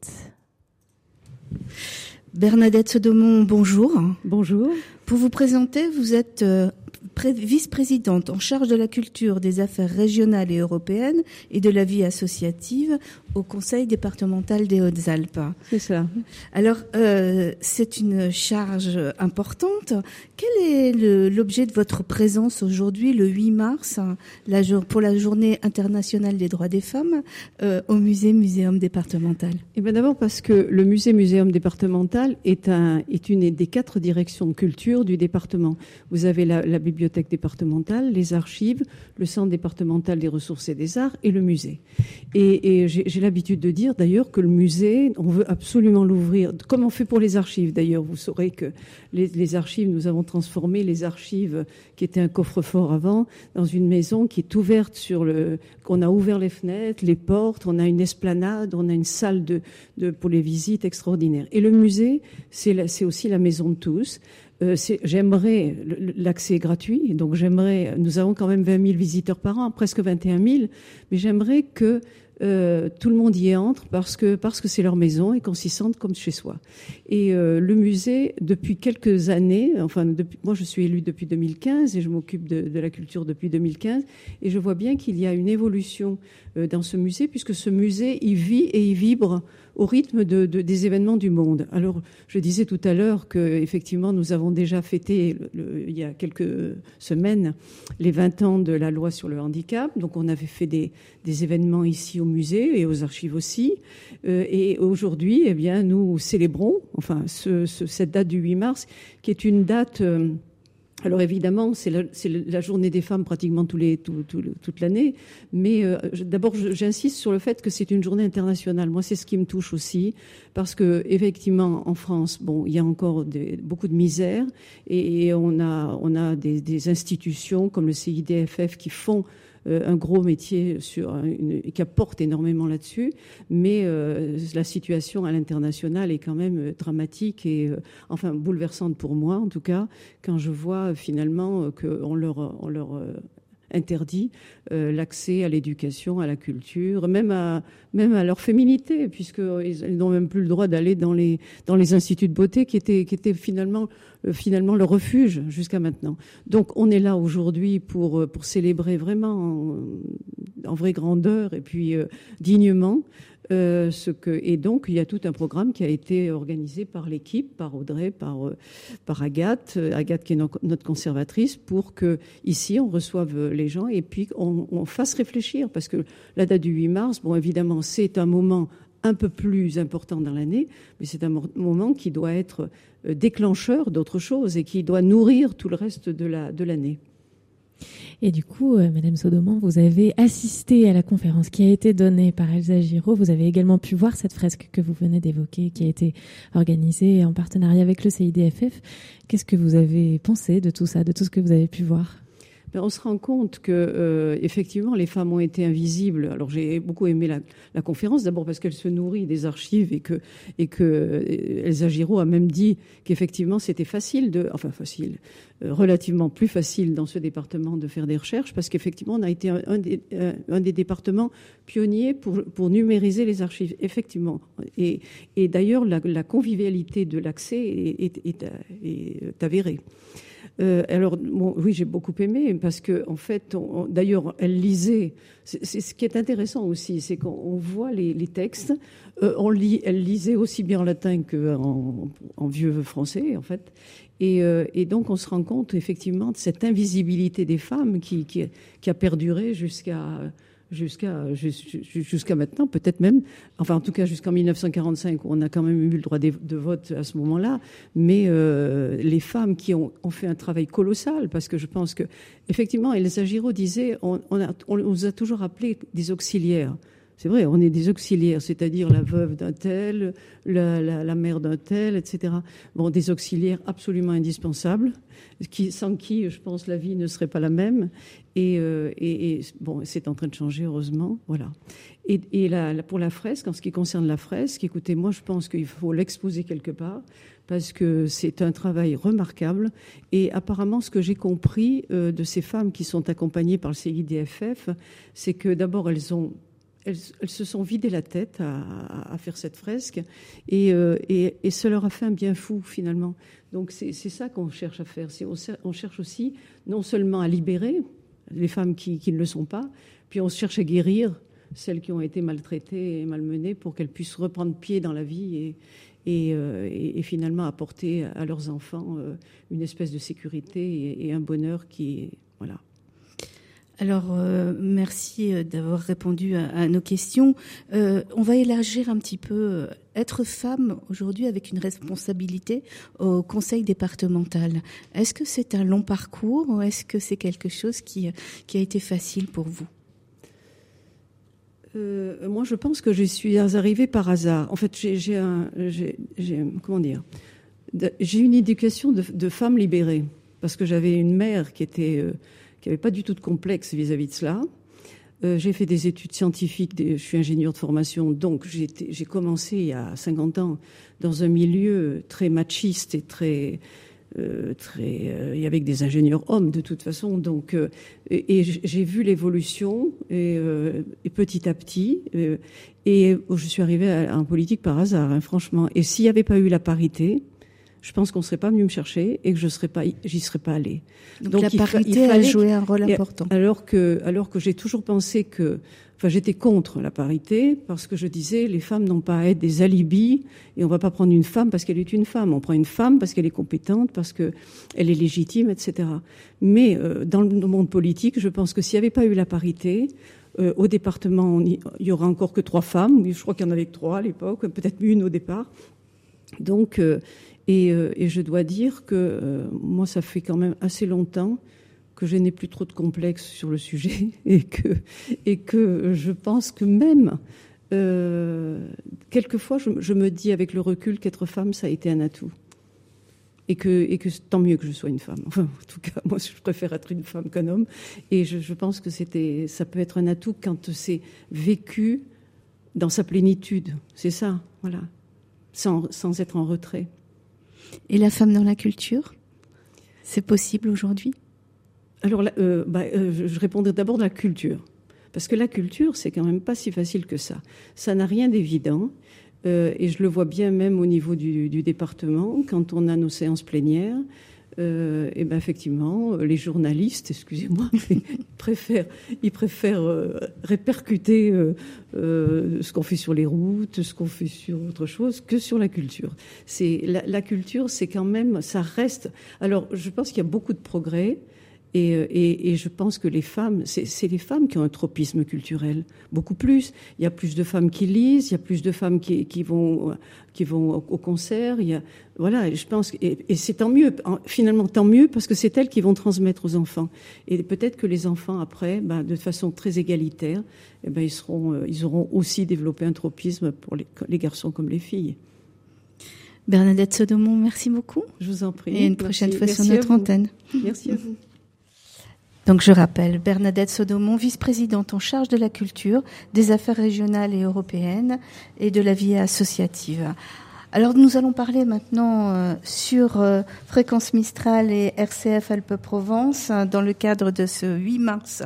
Bernadette Sodoman, bonjour. Bonjour. Pour vous présenter, vous êtes euh, pré- vice-présidente en charge de la culture, des affaires régionales et européennes et de la vie associative au Conseil départemental des Hautes-Alpes. C'est ça. Alors, euh, c'est une charge importante. Quel est le, l'objet de votre présence aujourd'hui, le huit mars, la, pour la Journée internationale des droits des femmes, euh, au musée Muséum départemental ? Eh bien, d'abord parce que le musée Muséum départemental est, un, est une des quatre directions de culture du département. Vous avez la, la bibliothèque départementale, les archives, le centre départemental des ressources et des arts et le musée. Et, et j'ai, j'ai l'habitude de dire d'ailleurs que le musée, on veut absolument l'ouvrir, comme on fait pour les archives d'ailleurs. Vous saurez que les, les archives, nous avons transformé les archives qui étaient un coffre-fort avant dans une maison qui est ouverte sur le... On a ouvert les fenêtres, les portes, on a une esplanade, on a une salle de, de, pour les visites extraordinaires. Et le musée, c'est, la, c'est aussi la maison de tous. Euh, c'est, j'aimerais, l'accès est gratuit, donc j'aimerais, nous avons quand même vingt mille visiteurs par an, presque vingt et un mille, mais j'aimerais que euh, tout le monde y entre parce que parce que c'est leur maison et qu'on s'y sente comme chez soi. Et euh, le musée, depuis quelques années, enfin, depuis, moi je suis élue depuis deux mille quinze et je m'occupe de, de la culture depuis deux mille quinze, et je vois bien qu'il y a une évolution euh, dans ce musée, puisque ce musée, il vit et il vibre au rythme de, de, des événements du monde. Alors, je disais tout à l'heure que effectivement, nous avons déjà fêté le, le, il y a quelques semaines les vingt ans de la loi sur le handicap. Donc, on avait fait des, des événements ici au musée et aux archives aussi. Euh, et aujourd'hui, eh bien, nous célébrons, enfin, ce, ce, cette date du huit mars, qui est une date. Euh, Alors évidemment, c'est la, c'est la journée des femmes pratiquement tous les, tout, tout, toute l'année. Mais euh, d'abord, j'insiste sur le fait que c'est une journée internationale. Moi, c'est ce qui me touche aussi, parce que effectivement, en France, bon, il y a encore des, beaucoup de misère, et, et on a, on a des, des institutions comme le C I D F F qui font Euh, un gros métier sur une, qui apporte énormément là-dessus, mais euh, la situation à l'international est quand même euh, dramatique et euh, enfin bouleversante pour moi en tout cas, quand je vois euh, finalement euh, qu'on leur on leur euh, interdit euh, l'accès à l'éducation, à la culture, même à même à leur féminité, puisqu'ils ils n'ont même plus le droit d'aller dans les dans les instituts de beauté qui étaient qui étaient finalement euh, finalement le refuge jusqu'à maintenant. Donc on est là aujourd'hui pour pour célébrer vraiment en, en vraie grandeur et puis euh, dignement. Euh, ce que, et donc, il y a tout un programme qui a été organisé par l'équipe, par Audrey, par, euh, par Agathe, Agathe qui est no, notre conservatrice, pour que ici on reçoive les gens et puis on, on fasse réfléchir. Parce que la date du huit mars, bon, évidemment, c'est un moment un peu plus important dans l'année, mais c'est un moment qui doit être déclencheur d'autre chose et qui doit nourrir tout le reste de la, de l'année. Et du coup, euh, Madame Sodoman, vous avez assisté à la conférence qui a été donnée par Elsa Giraud. Vous avez également pu voir cette fresque que vous venez d'évoquer, qui a été organisée en partenariat avec le C I D F F. Qu'est-ce que vous avez pensé de tout ça, de tout ce que vous avez pu voir ? Ben, on se rend compte que euh, effectivement les femmes ont été invisibles. Alors j'ai beaucoup aimé la, la conférence, d'abord parce qu'elle se nourrit des archives et que et que Elsa Giraud a même dit qu'effectivement c'était facile de, enfin facile, euh, relativement plus facile dans ce département de faire des recherches, parce qu'effectivement on a été un, un des un, un des départements pionniers pour pour numériser les archives, effectivement. Et et d'ailleurs la, la convivialité de l'accès est, est, est, est avérée. Euh, alors, bon, oui, j'ai beaucoup aimé parce que, en fait, on, on, d'ailleurs, elle lisait. C'est, c'est ce qui est intéressant aussi, c'est qu'on on voit les, les textes. Euh, on lit, elle lisait aussi bien en latin qu'en en vieux français, en fait. Et, euh, et donc, on se rend compte effectivement de cette invisibilité des femmes qui, qui, qui a perduré jusqu'à. Jusqu'à, jusqu'à maintenant, peut-être même, enfin en tout cas jusqu'en mille neuf cent quarante-cinq, où on a quand même eu le droit de, de vote à ce moment-là, mais euh, les femmes qui ont, ont fait un travail colossal, parce que je pense que, effectivement, Elsa Giraud disait, on, on, a, on nous a toujours appelés des auxiliaires. C'est vrai, on est des auxiliaires, c'est-à-dire la veuve d'un tel, la, la, la mère d'un tel, et cetera. Bon, des auxiliaires absolument indispensables, qui, sans qui, je pense, la vie ne serait pas la même. Et, euh, et, et bon, c'est en train de changer, heureusement. Voilà. Et, et la, la, pour la fresque, en ce qui concerne la fresque, écoutez, moi, je pense qu'il faut l'exposer quelque part, parce que c'est un travail remarquable. Et apparemment, ce que j'ai compris euh, de ces femmes qui sont accompagnées par le C I D F F, c'est que d'abord, elles ont Elles, elles se sont vidées la tête à, à faire cette fresque et, euh, et, et ça leur a fait un bien fou finalement. Donc c'est, c'est ça qu'on cherche à faire. C'est, on, on cherche aussi non seulement à libérer les femmes qui, qui ne le sont pas, puis on cherche à guérir celles qui ont été maltraitées et malmenées pour qu'elles puissent reprendre pied dans la vie et, et, euh, et, et finalement apporter à leurs enfants euh, une espèce de sécurité et, et un bonheur qui est... Voilà. Alors, euh, merci d'avoir répondu à, à nos questions. Euh, on va élargir un petit peu. Être femme aujourd'hui avec une responsabilité au conseil départemental, est-ce que c'est un long parcours ou est-ce que c'est quelque chose qui, qui a été facile pour vous ? euh, Moi, je pense que je suis arrivée par hasard. En fait, j'ai, j'ai un... J'ai, j'ai, comment dire j'ai une éducation de, de femme libérée, parce que j'avais une mère qui était... Euh, qui n'avait pas du tout de complexe vis-à-vis de cela. Euh, j'ai fait des études scientifiques, des, je suis ingénieure de formation, donc j'ai, été, j'ai commencé il y a cinquante ans dans un milieu très machiste et très, euh, très, euh, et avec des ingénieurs hommes de toute façon. Donc, euh, et, et j'ai vu l'évolution et, euh, et petit à petit. Euh, et je suis arrivée à, en politique par hasard, hein, franchement. Et s'il n'y avait pas eu la parité, je pense qu'on ne serait pas venu me chercher et que je serais pas, j'y serais pas allée. Donc, Donc la il parité fa- il a fallait, joué un rôle important. Alors que, alors que j'ai toujours pensé que, enfin, j'étais contre la parité parce que je disais les femmes n'ont pas à être des alibis et on va pas prendre une femme parce qu'elle est une femme. On prend une femme parce qu'elle est compétente, parce que elle est légitime, et cetera. Mais euh, dans le monde politique, je pense que s'il n'y avait pas eu la parité, euh, au département, il y aura encore que trois femmes. Je crois qu'il y en avait que trois à l'époque, peut-être une au départ. Donc, euh, et, euh, et je dois dire que euh, moi, ça fait quand même assez longtemps que je n'ai plus trop de complexes sur le sujet et que, et que je pense que même, euh, quelquefois, je, je me dis avec le recul qu'être femme, ça a été un atout. Et que, et que tant mieux que je sois une femme. Enfin, en tout cas, moi, je préfère être une femme qu'un homme. Et je, je pense que c'était, ça peut être un atout quand c'est vécu dans sa plénitude. C'est ça, voilà. Sans, sans être en retrait. Et la femme dans la culture, c'est possible aujourd'hui ? Alors, euh, bah, euh, je répondrai d'abord de la culture. Parce que la culture, c'est quand même pas si facile que ça. Ça n'a rien d'évident. Euh, et je le vois bien même au niveau du, du département, quand on a nos séances plénières. Euh, et ben effectivement, les journalistes, excusez-moi, ils préfèrent, ils préfèrent euh, répercuter euh, euh, ce qu'on fait sur les routes, ce qu'on fait sur autre chose, que sur la culture. C'est la, la culture, c'est quand même, ça reste. Alors, je pense qu'il y a beaucoup de progrès. Et, et, et je pense que les femmes, c'est, c'est les femmes qui ont un tropisme culturel, beaucoup plus. Il y a plus de femmes qui lisent, il y a plus de femmes qui, qui vont, qui vont au, au concert. Il y a, voilà, et je pense, et, et c'est tant mieux. Finalement, tant mieux parce que c'est elles qui vont transmettre aux enfants. Et peut-être que les enfants après, ben, de façon très égalitaire, eh ben, ils seront, ils auront aussi développé un tropisme pour les, les garçons comme les filles. Bernadette Sodomont, merci beaucoup. Je vous en prie. Et une prochaine merci, fois merci sur notre antenne. Merci à vous. Donc je rappelle, Bernadette Sodomont, vice-présidente en charge de la culture, des affaires régionales et européennes et de la vie associative. Alors nous allons parler maintenant euh, sur euh, Fréquence Mistral et R C F Alpes-Provence euh, dans le cadre de ce huit mars,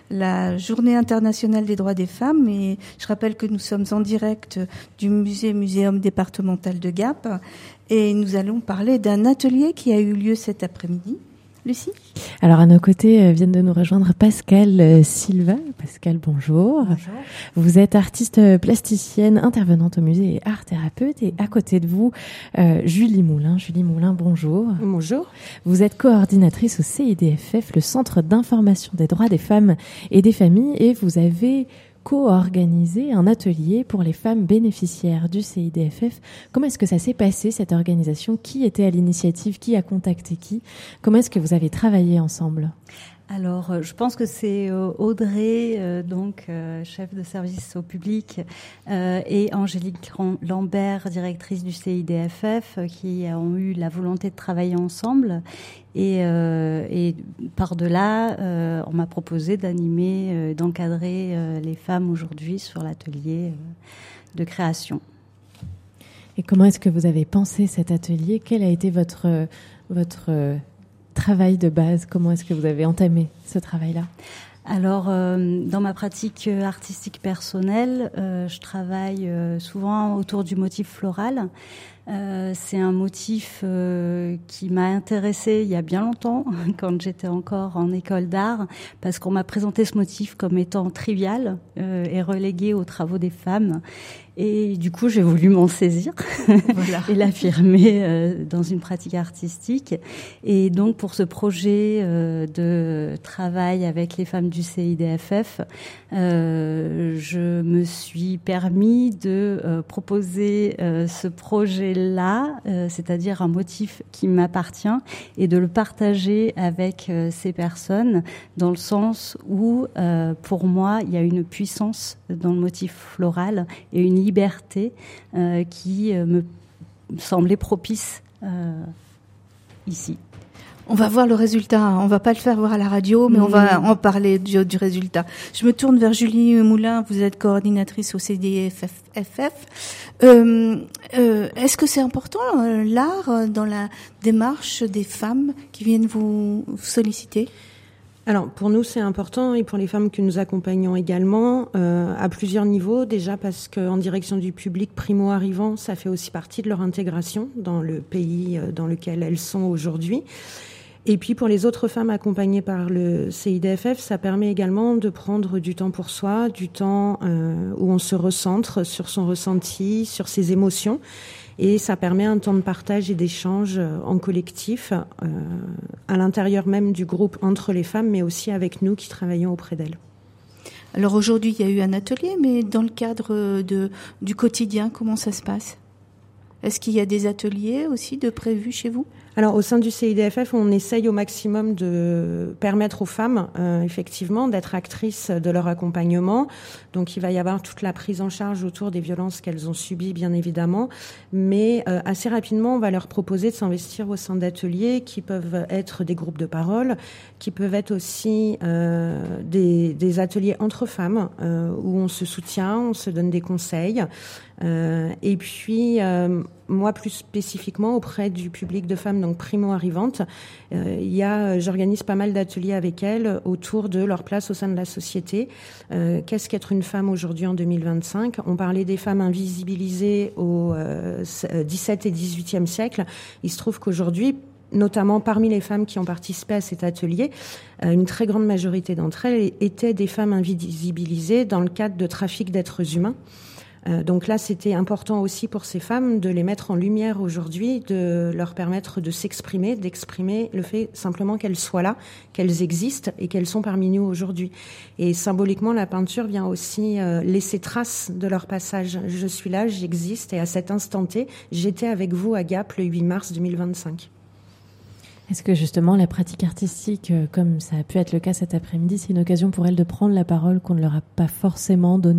la Journée internationale des droits des femmes. Et je rappelle que nous sommes en direct du musée Muséum départemental de Gap et nous allons parler d'un atelier qui a eu lieu cet après-midi. Lucie ? Alors à nos côtés euh, viennent de nous rejoindre Pascal euh, Silva. Pascal, bonjour. Bonjour. Vous êtes artiste plasticienne, intervenante au musée et art thérapeute. Et à côté de vous, euh, Julie Moulin. Julie Moulin, bonjour. Bonjour. Vous êtes coordinatrice au C I D F F, le Centre d'information des droits des femmes et des familles. Et vous avez co-organisé un atelier pour les femmes bénéficiaires du C I D F F. Comment est-ce que ça s'est passé, cette organisation ? Qui était à l'initiative ? Qui a contacté qui ? Comment est-ce que vous avez travaillé ensemble ? Alors, je pense que c'est Audrey, euh, donc euh, chef de service au public, euh, et Angélique Lambert, directrice du C I D F F, qui ont eu la volonté de travailler ensemble. Et, euh, et par-delà, euh, on m'a proposé d'animer, euh, d'encadrer euh, les femmes aujourd'hui sur l'atelier euh, de création. Et comment est-ce que vous avez pensé cet atelier ? Quel a été votre votre travail de base ? Comment est-ce que vous avez entamé ce travail-là ? Alors, euh, dans ma pratique artistique personnelle, euh, je travaille euh, souvent autour du motif floral. Euh, c'est un motif euh, qui m'a intéressée il y a bien longtemps, quand j'étais encore en école d'art, parce qu'on m'a présenté ce motif comme étant trivial euh, et relégué aux travaux des femmes. Et du coup, j'ai voulu m'en saisir voilà. et l'affirmer euh, dans une pratique artistique. Et donc, pour ce projet euh, de travail avec les femmes du C I D F F, euh, je me suis permis de euh, proposer euh, ce projet-là, euh, c'est-à-dire un motif qui m'appartient, et de le partager avec euh, ces personnes, dans le sens où, euh, pour moi, il y a une puissance dans le motif floral et une liberté euh, qui euh, me semblait propice euh, ici. On va voir le résultat. On va pas le faire voir à la radio, mais mmh. on va en parler du, du résultat. Je me tourne vers Julie Moulin. Vous êtes coordinatrice au C D F F. Euh, euh, est-ce que c'est important euh, l'art dans la démarche des femmes qui viennent vous solliciter ? Alors pour nous c'est important et pour les femmes que nous accompagnons également euh, à plusieurs niveaux. Déjà parce qu'en direction du public primo-arrivant, ça fait aussi partie de leur intégration dans le pays dans lequel elles sont aujourd'hui. Et puis pour les autres femmes accompagnées par le C I D F F, ça permet également de prendre du temps pour soi, du temps euh, où on se recentre sur son ressenti, sur ses émotions. Et ça permet un temps de partage et d'échange en collectif, euh, à l'intérieur même du groupe entre les femmes, mais aussi avec nous qui travaillons auprès d'elles. Alors aujourd'hui, il y a eu un atelier, mais dans le cadre de, du quotidien, comment ça se passe ? Est-ce qu'il y a des ateliers aussi de prévus chez vous ? Alors, au sein du C I D F F, on essaye au maximum de permettre aux femmes, euh, effectivement, d'être actrices de leur accompagnement. Donc, il va y avoir toute la prise en charge autour des violences qu'elles ont subies, bien évidemment. Mais euh, assez rapidement, on va leur proposer de s'investir au sein d'ateliers qui peuvent être des groupes de parole, qui peuvent être aussi euh, des, des ateliers entre femmes euh, où on se soutient, on se donne des conseils. Euh, et puis, euh, moi, plus spécifiquement auprès du public de femmes donc primo-arrivantes, euh, il y a, j'organise pas mal d'ateliers avec elles autour de leur place au sein de la société. Euh, qu'est-ce qu'être une femme aujourd'hui en deux mille vingt-cinq ? On parlait des femmes invisibilisées au euh, dix-septième et dix-huitième siècle. Il se trouve qu'aujourd'hui, notamment parmi les femmes qui ont participé à cet atelier, une très grande majorité d'entre elles étaient des femmes invisibilisées dans le cadre de trafic d'êtres humains. Donc là, c'était important aussi pour ces femmes de les mettre en lumière aujourd'hui, de leur permettre de s'exprimer, d'exprimer le fait simplement qu'elles soient là, qu'elles existent et qu'elles sont parmi nous aujourd'hui. Et symboliquement, la peinture vient aussi laisser trace de leur passage. Je suis là, j'existe et à cet instant T, j'étais avec vous à Gap le huit mars deux mille vingt-cinq. Est-ce que justement la pratique artistique, comme ça a pu être le cas cet après-midi, c'est une occasion pour elles de prendre la parole qu'on ne leur a pas forcément donnée ?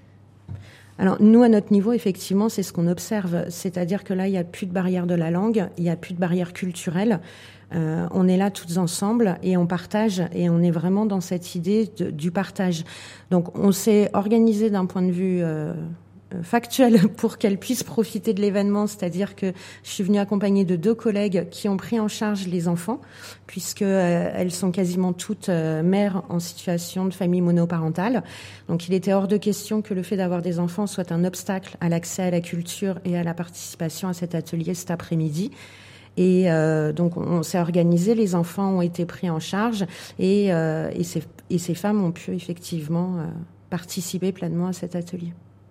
Alors nous, à notre niveau, effectivement, c'est ce qu'on observe. C'est-à-dire que là, il n'y a plus de barrière de la langue, il n'y a plus de barrière culturelle. Euh, on est là toutes ensemble et on partage et on est vraiment dans cette idée de, du partage. Donc on s'est organisé d'un point de vue euh, factuel pour qu'elles puissent profiter de l'événement, c'est-à-dire que je suis venue accompagnée de deux collègues qui ont pris en charge les enfants, puisque euh, elles sont quasiment toutes euh, mères en situation de famille monoparentale. Donc il était hors de question que le fait d'avoir des enfants soit un obstacle à l'accès à la culture et à la participation à cet atelier cet après-midi. Et euh, donc on s'est organisé, les enfants ont été pris en charge et, euh, et, ces, et ces femmes ont pu effectivement euh, participer pleinement à cet atelier.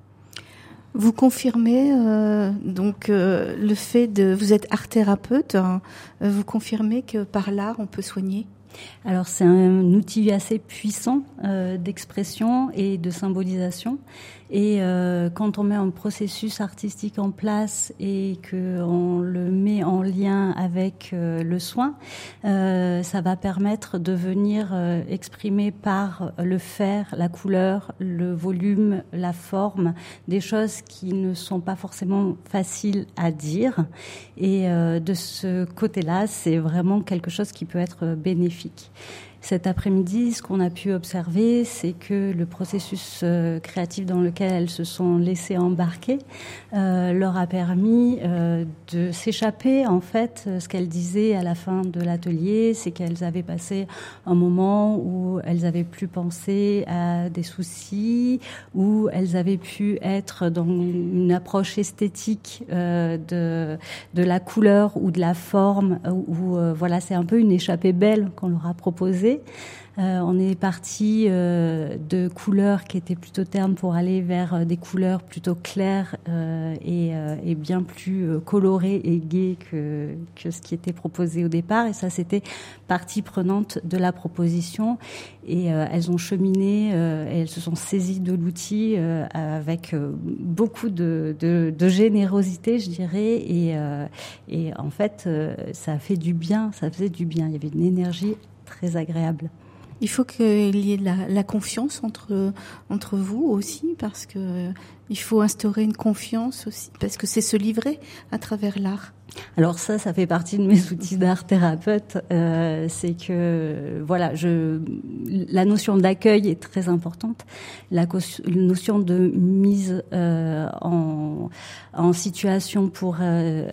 Vous confirmez euh, donc euh, le fait de vous êtes art thérapeute, hein, vous confirmez que par l'art on peut soigner ? Alors c'est un outil assez puissant euh, d'expression et de symbolisation. Et euh, quand on met un processus artistique en place et qu'on le met en lien avec euh, le soin, euh, ça va permettre de venir euh, exprimer par le faire, la couleur, le volume, la forme, des choses qui ne sont pas forcément faciles à dire. Et euh, de ce côté-là, c'est vraiment quelque chose qui peut être bénéfique. Cet après-midi, ce qu'on a pu observer, c'est que le processus euh, créatif dans lequel elles se sont laissées embarquer euh, leur a permis euh, de s'échapper. En fait, ce qu'elles disaient à la fin de l'atelier, c'est qu'elles avaient passé un moment où elles avaient pu penser à des soucis, où elles avaient pu être dans une approche esthétique euh, de de la couleur ou de la forme. Où, où euh, voilà, c'est un peu une échappée belle qu'on leur a proposée. Euh, on est parti euh, de couleurs qui étaient plutôt ternes pour aller vers des couleurs plutôt claires euh, et, euh, et bien plus euh, colorées et gaies que, que ce qui était proposé au départ. Et ça, c'était partie prenante de la proposition. Et euh, elles ont cheminé euh, et elles se sont saisies de l'outil euh, avec euh, beaucoup de, de, de générosité, je dirais. Et, euh, et en fait, euh, ça a fait du bien, ça faisait du bien. Il y avait une énergie très agréable. Il faut qu'il y ait de la, la confiance entre entre vous aussi, parce que il faut instaurer une confiance aussi, parce que c'est se livrer à travers l'art. Alors ça, ça fait partie de mes outils d'art thérapeute. Euh, c'est que voilà, je la notion d'accueil est très importante. La caution, notion de mise euh, en en situation pour euh,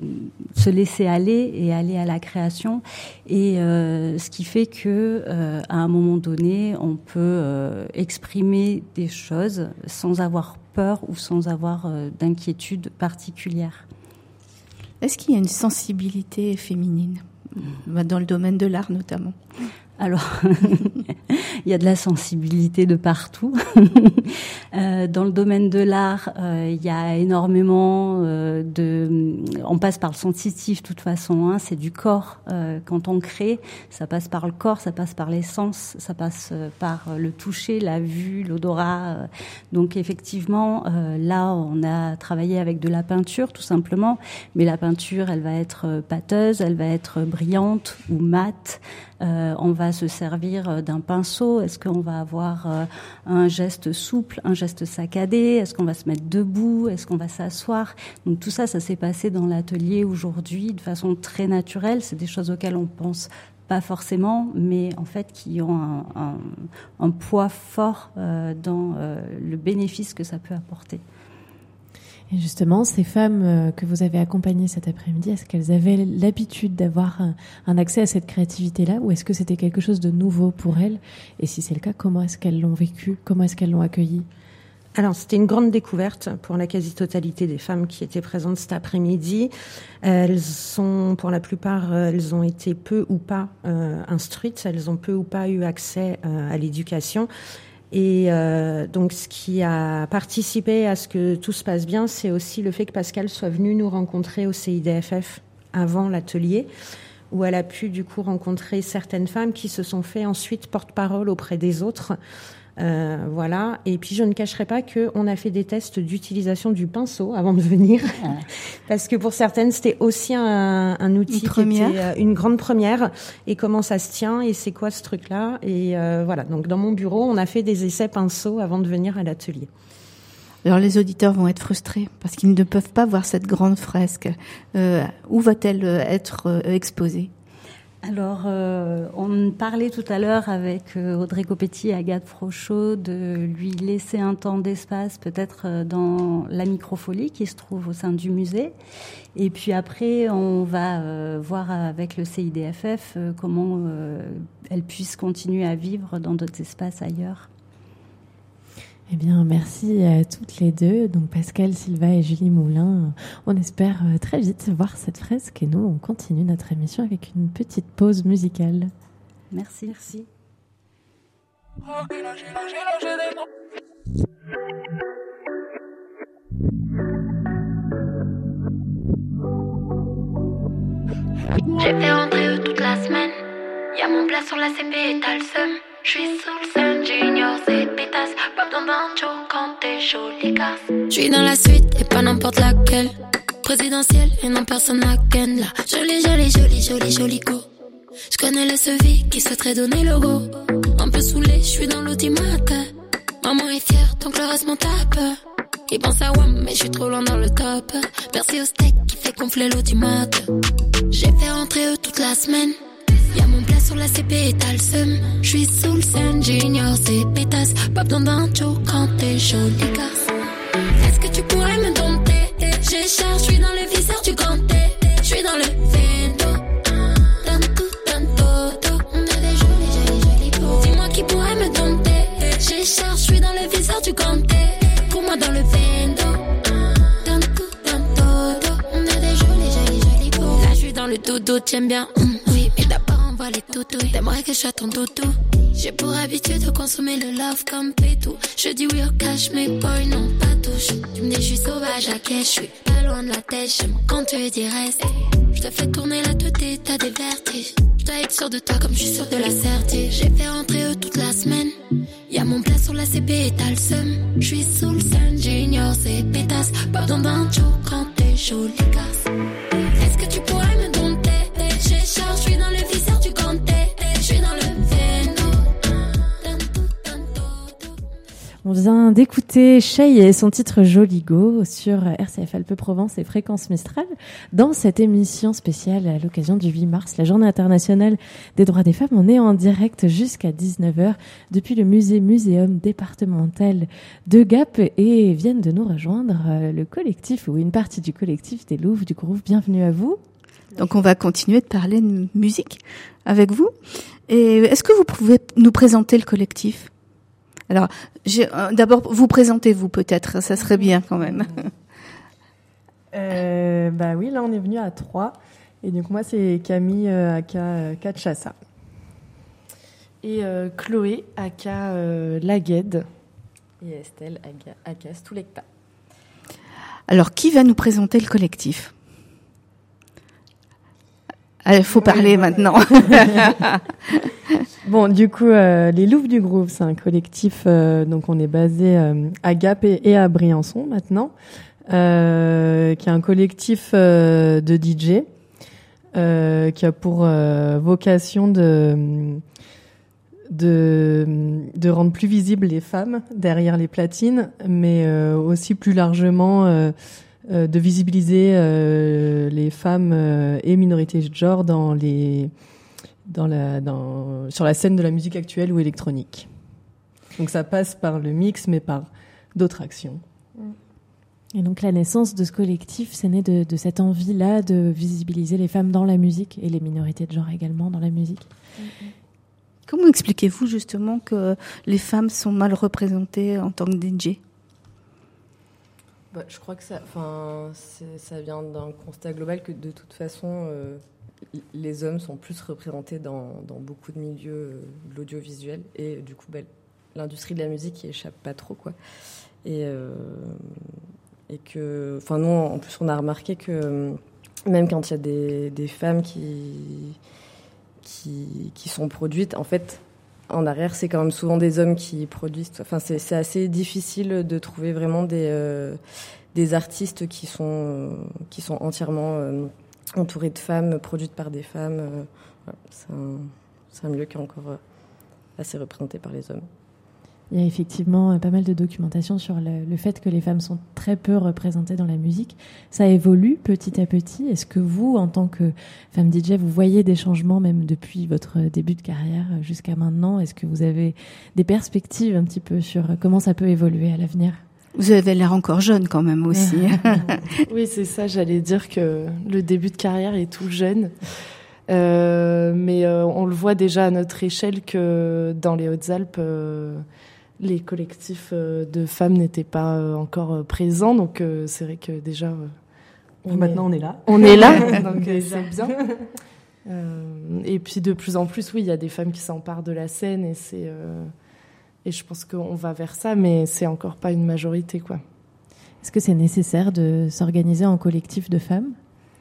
se laisser aller et aller à la création. Et euh, ce qui fait que euh, à un moment donné, on peut euh, exprimer des choses sans avoir peur ou sans avoir euh, d'inquiétude particulière. Est-ce qu'il y a une sensibilité féminine dans le domaine de l'art notamment? Alors, il y a de la sensibilité de partout. euh, dans le domaine de l'art, euh, il y a énormément euh, de... On passe par le sensitif de toute façon, hein, c'est du corps. Euh, quand on crée, ça passe par le corps, ça passe par les sens, ça passe euh, par le toucher, la vue, l'odorat. Euh. Donc effectivement, euh, là, on a travaillé avec de la peinture, tout simplement. Mais la peinture, elle va être pâteuse, elle va être brillante ou mate. Euh, on va se servir d'un pinceau. Est-ce qu'on va avoir euh, un geste souple, un geste saccadé? Est-ce qu'on va se mettre debout? Est-ce qu'on va s'asseoir? Donc tout ça, ça s'est passé dans l'atelier aujourd'hui de façon très naturelle. C'est des choses auxquelles on pense pas forcément, mais en fait qui ont un, un, un poids fort euh, dans euh, le bénéfice que ça peut apporter. Et justement, ces femmes que vous avez accompagnées cet après-midi, est-ce qu'elles avaient l'habitude d'avoir un, un accès à cette créativité-là, ou est-ce que c'était quelque chose de nouveau pour elles? Et si c'est le cas, comment est-ce qu'elles l'ont vécu? Comment est-ce qu'elles l'ont accueilli? Alors, c'était une grande découverte pour la quasi-totalité des femmes qui étaient présentes cet après-midi. Elles sont, pour la plupart, elles ont été peu ou pas euh, instruites, elles ont peu ou pas eu accès euh, à l'éducation. Et euh, donc, ce qui a participé à ce que tout se passe bien, c'est aussi le fait que Pascale soit venue nous rencontrer au C I D F F avant l'atelier, où elle a pu du coup rencontrer certaines femmes qui se sont fait ensuite porte-parole auprès des autres. Euh, voilà. Et puis je ne cacherai pas que on a fait des tests d'utilisation du pinceau avant de venir, parce que pour certaines c'était aussi un, un outil une première. qui était une grande première. Et comment ça se tient et c'est quoi ce truc-là? Et euh, voilà. Donc dans mon bureau, on a fait des essais pinceau avant de venir à l'atelier. Alors les auditeurs vont être frustrés parce qu'ils ne peuvent pas voir cette grande fresque. Euh, où va-t-elle être euh, exposée? Alors, euh, on parlait tout à l'heure avec euh, Audrey Copetti et Agathe Frochot de lui laisser un temps d'espace, peut-être euh, dans la microfolie qui se trouve au sein du musée. Et puis après, on va euh, voir avec le C I D F F euh, comment euh, elle puisse continuer à vivre dans d'autres espaces ailleurs. Eh bien, merci à toutes les deux, donc Pascale Silva et Julie Moulin. On espère très vite voir cette fresque et nous, on continue notre émission avec une petite pause musicale. Merci. Merci. J'ai fait rentrer eux toute la semaine. Y'a mon plat sur la C P et t'as le seum. J'suis sous le sun, junior, c'est pétasse. Pas besoin d'un show quand t'es jolie casse. J'suis dans la suite et pas n'importe laquelle. Présidentielle et non personne n'a ken là. Jolie, jolie, jolie, jolie, jolie go. J'connais le S V qui souhaiterait donner le go. Un peu saoulé, j'suis dans l'automate. Maman est fière, donc le reste m'en tape. Il pense à WAM, mais j'suis trop loin dans le top. Merci au steak qui fait gonfler l'automate. J'ai fait rentrer eux toute la semaine. Y'a mon plat sur la C P et t'as le seum. J'suis sous le scène, junior, c'est pétasse. Pas besoin d'un show quand t'es jolie casse. Est-ce que tu pourrais me dompter? J'ai cher, j'suis dans le viseur du grand T. J'suis dans le vento. Donne tout, donne todo. On a des jolis, jolis, jolis beaux. Dis-moi qui pourrait me dompter. J'ai cher, j'suis dans le viseur du grand T. Pour moi dans le vento. Donne tout, donne todo. On a des jolis, jolis, jolis beaux. Là j'suis dans le dodo, t'aimes bien, mm, oui. Mais d'abord on voit les toutouilles. T'aimerais que je sois ton doudou. J'ai pour habitude de consommer le love comme pétou. Je dis oui au cash, mais boy non pas touche. Tu me dis je suis sauvage à caisse, je suis pas loin de la tête. J'aime quand tu dis reste. Je te fais tourner la tête et t'as des vertiges. Je dois être sûr de toi comme je suis sûr de la certitude. J'ai fait rentrer eux toute la semaine. Y'a mon plat sur la C P et t'as le seum. Je suis sous le sun, junior, c'est pétasse. Pas besoin d'un show quand t'es jolie casse. Est-ce que tu pourrais me dompter? J'ai cher, je suis dans le viseur du grand T. Je suis dans le véno. On vient d'écouter Shay et son titre Joligo sur R C F Alpes-Provence et Fréquence Mistral dans cette émission spéciale à l'occasion du huit mars, la journée internationale des droits des femmes. On est en direct jusqu'à dix-neuf heures depuis le musée muséum départemental de Gap et viennent de nous rejoindre le collectif ou une partie du collectif des Louves du Groove. Bienvenue à vous. Donc on va continuer de parler de musique avec vous. Et est-ce que vous pouvez nous présenter le collectif ? Alors, j'ai, euh, d'abord, vous présentez-vous peut-être, ça serait bien quand même. Euh, bah oui, là on est venu à trois. Et donc moi c'est Camille euh, aka Kachassa. Et euh, Chloé aka euh, Lagued. Et Estelle aka, aka Stoulekta. Alors, qui va nous présenter le collectif ? Il faut parler ouais, maintenant. Bon, du coup, euh, les Louves du Groove, c'est un collectif, euh, donc on est basé euh, à Gap et, et à Briançon maintenant, euh, qui est un collectif euh, de D J, euh, qui a pour euh, vocation de, de de rendre plus visibles les femmes derrière les platines, mais euh, aussi plus largement euh, euh, de visibiliser euh, les femmes euh, et minorités de genre dans les dans la, dans, sur la scène de la musique actuelle ou électronique. Donc ça passe par le mix, mais par d'autres actions. Et donc la naissance de ce collectif, c'est né de, de cette envie-là de visibiliser les femmes dans la musique et les minorités de genre également dans la musique. Comment expliquez-vous justement que les femmes sont mal représentées en tant que D J ? Bah, je crois que ça, enfin, c'est, ça vient d'un constat global que de toute façon... Euh, les hommes sont plus représentés dans, dans beaucoup de milieux de l'audiovisuel et du coup bah, l'industrie de la musique y échappe pas trop quoi. Et, euh, et que enfin nous en plus on a remarqué que même quand il y a des, des femmes qui, qui qui sont produites, en fait en arrière c'est quand même souvent des hommes qui produisent. Enfin c'est c'est assez difficile de trouver vraiment des euh, des artistes qui sont qui sont entièrement euh, entourée de femmes, produites par des femmes. Euh, voilà, c'est, un, c'est un milieu qui est encore euh, assez représenté par les hommes. Il y a effectivement pas mal de documentation sur le, le fait que les femmes sont très peu représentées dans la musique. Ça évolue petit à petit. Est-ce que vous, en tant que femme D J, vous voyez des changements même depuis votre début de carrière jusqu'à maintenant ? Est-ce que vous avez des perspectives un petit peu sur comment ça peut évoluer à l'avenir ? Vous avez l'air encore jeune quand même aussi. Oui, c'est ça, j'allais dire que le début de carrière est tout jeune. Euh, mais euh, on le voit déjà à notre échelle que dans les Hautes-Alpes, euh, les collectifs euh, de femmes n'étaient pas euh, encore euh, présents. Donc euh, c'est vrai que déjà... Euh, on Maintenant, est, on est là. On est là, donc euh, c'est bien. Euh, et puis de plus en plus, oui, il y a des femmes qui s'emparent de la scène et c'est... Euh, Et je pense qu'on va vers ça, mais c'est encore pas une majorité, quoi. Est-ce que c'est nécessaire de s'organiser en collectif de femmes ?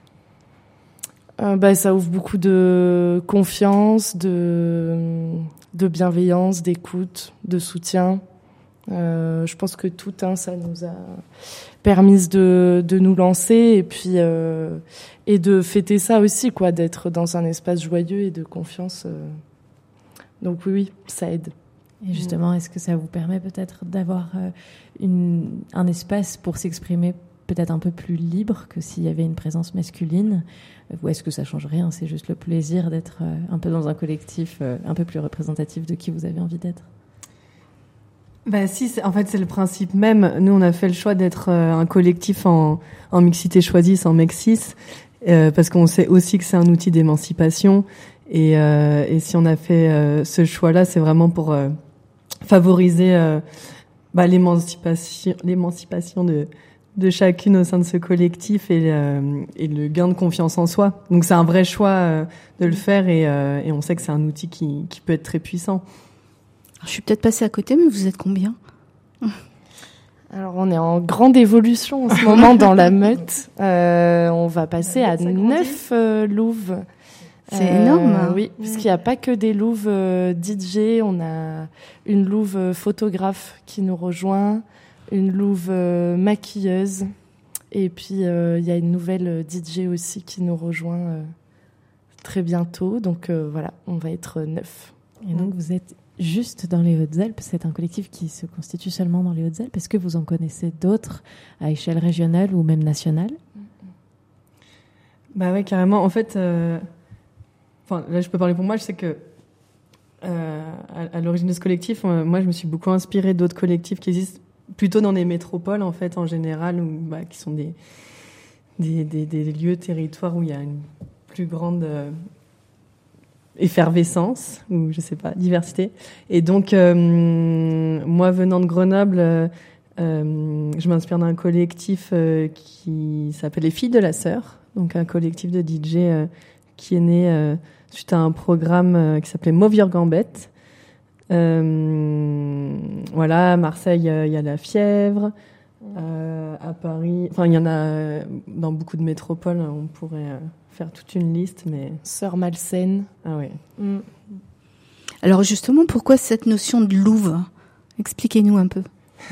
euh, bah, Ça ouvre beaucoup de confiance, de, de bienveillance, d'écoute, de soutien. Euh, je pense que tout, hein, ça nous a permis de, de nous lancer et puis euh, et de fêter ça aussi, quoi, d'être dans un espace joyeux et de confiance. Euh. Donc oui, oui, ça aide. Et justement, est-ce que ça vous permet peut-être d'avoir une, un espace pour s'exprimer peut-être un peu plus libre que s'il y avait une présence masculine ? Ou est-ce que ça change rien ? C'est juste le plaisir d'être un peu dans un collectif un peu plus représentatif de qui vous avez envie d'être ? Bah si, c'est, en fait c'est le principe même. Nous on a fait le choix d'être un collectif en, en mixité choisie, sans mexis, euh, parce qu'on sait aussi que c'est un outil d'émancipation. Et, euh, et si on a fait euh, ce choix-là, c'est vraiment pour euh, favoriser euh, bah, l'émancipation, l'émancipation de, de chacune au sein de ce collectif et, euh, et le gain de confiance en soi. Donc c'est un vrai choix euh, de le faire et, euh, et on sait que c'est un outil qui, qui peut être très puissant. Je suis peut-être passée à côté, mais vous êtes combien ? Alors on est en grande évolution en ce moment dans la meute. Euh, on va passer à neuf euh, louves. C'est euh, énorme. Hein. Oui, mmh. Puisqu'il n'y a pas que des louves euh, D J, on a une louve euh, photographe qui nous rejoint, une louve euh, maquilleuse, et puis euh, il y a une nouvelle D J aussi qui nous rejoint euh, très bientôt. Donc euh, voilà, on va être neuf. Et donc vous êtes juste dans les Hautes-Alpes. C'est un collectif qui se constitue seulement dans les Hautes-Alpes. Est-ce que vous en connaissez d'autres à échelle régionale ou même nationale ? Bah ouais, carrément. En fait, euh... enfin, là, je peux parler pour moi. Je sais que euh, à, à l'origine de ce collectif, euh, moi, je me suis beaucoup inspirée d'autres collectifs qui existent plutôt dans les métropoles, en fait, en général, ou bah, qui sont des, des, des, des lieux, territoires où il y a une plus grande euh, effervescence, ou je sais pas, diversité. Et donc, euh, moi, venant de Grenoble, euh, euh, je m'inspire d'un collectif euh, qui s'appelle Les Filles de la Sœur, donc un collectif de D J euh, qui est né euh, suite à un programme euh, qui s'appelait Move Your Gambette. Euh, voilà, à Marseille, il euh, y a La Fièvre. Euh, à Paris, enfin, il y en a euh, dans beaucoup de métropoles. On pourrait euh, faire toute une liste, mais Sœur Malsaine. Ah oui. Mm. Alors justement, pourquoi cette notion de louve ? Expliquez-nous un peu.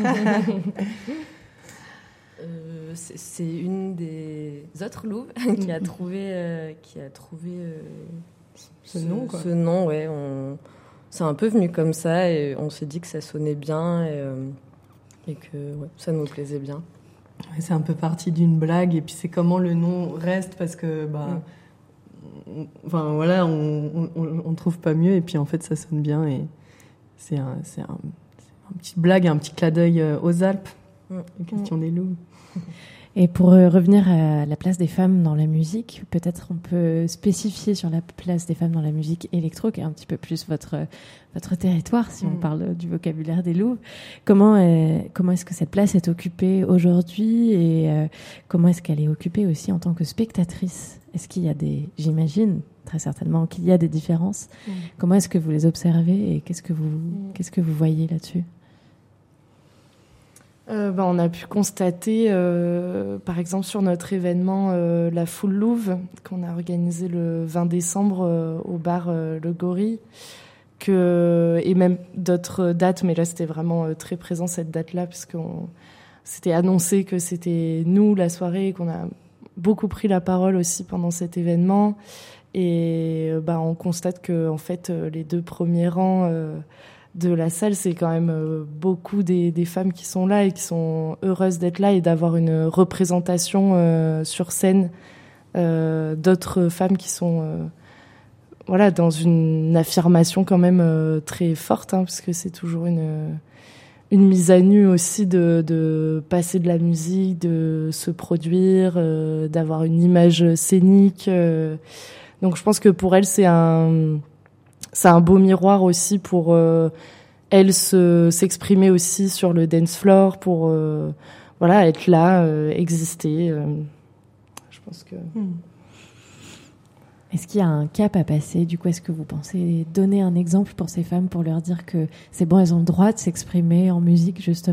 euh, c'est, c'est une des autres louves qui a trouvé, euh, qui a trouvé euh, ce, ce nom. Quoi. Ce nom, ouais. On... C'est un peu venu comme ça et on s'est dit que ça sonnait bien et, euh, et que ouais, ça nous plaisait bien. Ouais, c'est un peu parti d'une blague et puis c'est comment le nom reste parce que bah, mm. on, enfin voilà, on, on, on trouve pas mieux et puis en fait ça sonne bien et c'est un, c'est un, c'est une petite blague, un petit clin d'œil aux Alpes. Mm. La question mm. des loups. Et pour euh, revenir à la place des femmes dans la musique, peut-être on peut spécifier sur la place des femmes dans la musique électro, qui est un petit peu plus votre votre territoire, si mmh. on parle du vocabulaire des loups. Comment est, comment est-ce que cette place est occupée aujourd'hui et euh, comment est-ce qu'elle est occupée aussi en tant que spectatrice ? Est-ce qu'il y a des, j'imagine très certainement qu'il y a des différences. Mmh. Comment est-ce que vous les observez et qu'est-ce que vous mmh. qu'est-ce que vous voyez là-dessus ? Euh, ben, on a pu constater, euh, par exemple, sur notre événement euh, La Foule Louve, qu'on a organisé le vingt décembre euh, au bar euh, Le Gorille, que, et même d'autres dates, mais là c'était vraiment euh, très présent cette date-là, parce qu'on s'était annoncé que c'était nous la soirée, et qu'on a beaucoup pris la parole aussi pendant cet événement. Et euh, ben, on constate que en fait, euh, les deux premiers rangs euh, de la salle, c'est quand même euh, beaucoup des, des femmes qui sont là et qui sont heureuses d'être là et d'avoir une représentation euh, sur scène euh, d'autres femmes qui sont euh, voilà, dans une affirmation quand même euh, très forte, hein, parce que c'est toujours une, une mise à nu aussi de, de passer de la musique, de se produire, euh, d'avoir une image scénique. Euh. Donc je pense que pour elles, c'est un... C'est un beau miroir aussi pour euh, elle se, s'exprimer aussi sur le dance floor, pour euh, voilà, être là, euh, exister. Euh, je pense que. Hmm. Est-ce qu'il y a un cap à passer ? Du coup, est-ce que vous pensez donner un exemple pour ces femmes pour leur dire que c'est bon, elles ont le droit de s'exprimer en musique, justement ?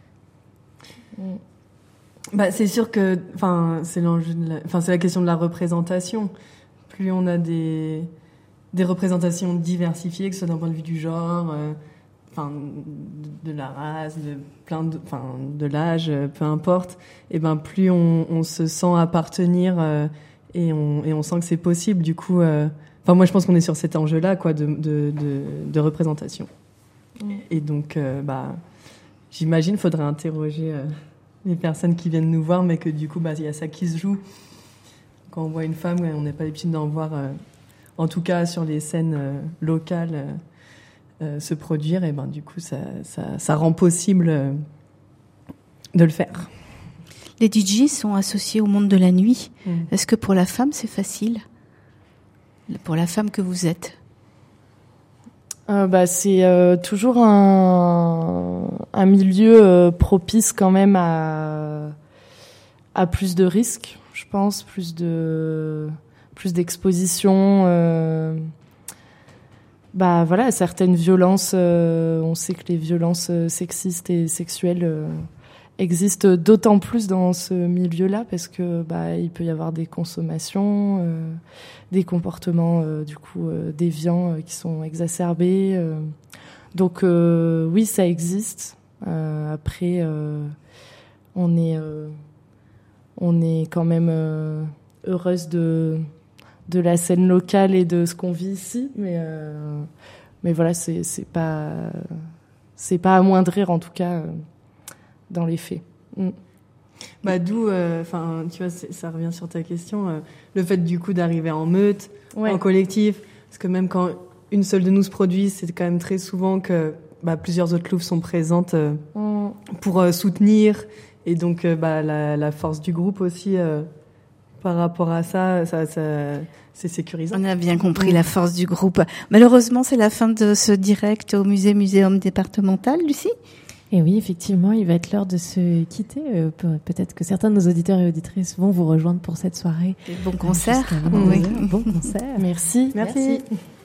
Bah, c'est sûr que, enfin, c'est l'enjeu de la, enfin, c'est la question de la représentation. Plus on a des des représentations diversifiées, que ce soit d'un point de vue du genre, euh, enfin, de, de la race, de plein de, enfin, de l'âge, euh, peu importe, et ben plus on, on se sent appartenir euh, et on et on sent que c'est possible. Du coup, euh, enfin moi je pense qu'on est sur cet enjeu-là, quoi, de de de, de représentation. Mmh. Et donc, euh, bah, j'imagine, faudrait interroger euh, les personnes qui viennent nous voir, mais que du coup, bah, il y a ça qui se joue. Quand on voit une femme, on n'a pas l'habitude d'en voir. Euh, en tout cas sur les scènes euh, locales, euh, euh, se produire, et ben du coup ça, ça, ça rend possible euh, de le faire. Les D J sont associés au monde de la nuit. Mmh. Est-ce que pour la femme c'est facile ? Pour la femme que vous êtes ? euh, bah, C'est euh, toujours un, un milieu euh, propice quand même à, à plus de risques, je pense, plus de... plus d'exposition, euh, bah voilà, certaines violences, euh, on sait que les violences sexistes et sexuelles euh, existent d'autant plus dans ce milieu-là parce que bah il peut y avoir des consommations, euh, des comportements euh, du coup euh, déviants euh, qui sont exacerbés. Euh, donc euh, oui, ça existe. Euh, après, euh, on est, euh, on est quand même euh, heureuse de de la scène locale et de ce qu'on vit ici, mais euh, mais voilà, c'est, c'est pas, c'est pas amoindrir en tout cas euh, dans les faits. Mm. Bah d'où, enfin, euh, tu vois, ça revient sur ta question, euh, le fait du coup d'arriver en meute, ouais. en collectif, parce que même quand une seule de nous se produit, c'est quand même très souvent que bah, plusieurs autres louves sont présentes euh, mm. pour euh, soutenir, et donc euh, bah, la, la force du groupe aussi. Euh, Par rapport à ça, ça, ça, c'est sécurisant. On a bien compris mmh. la force du groupe. Malheureusement, c'est la fin de ce direct au musée Muséum départemental, Lucie. Et oui, effectivement, il va être l'heure de se quitter. Euh, peut-être que certains de nos auditeurs et auditrices vont vous rejoindre pour cette soirée. Bon concert. Bon concert. Merci. Merci. Merci.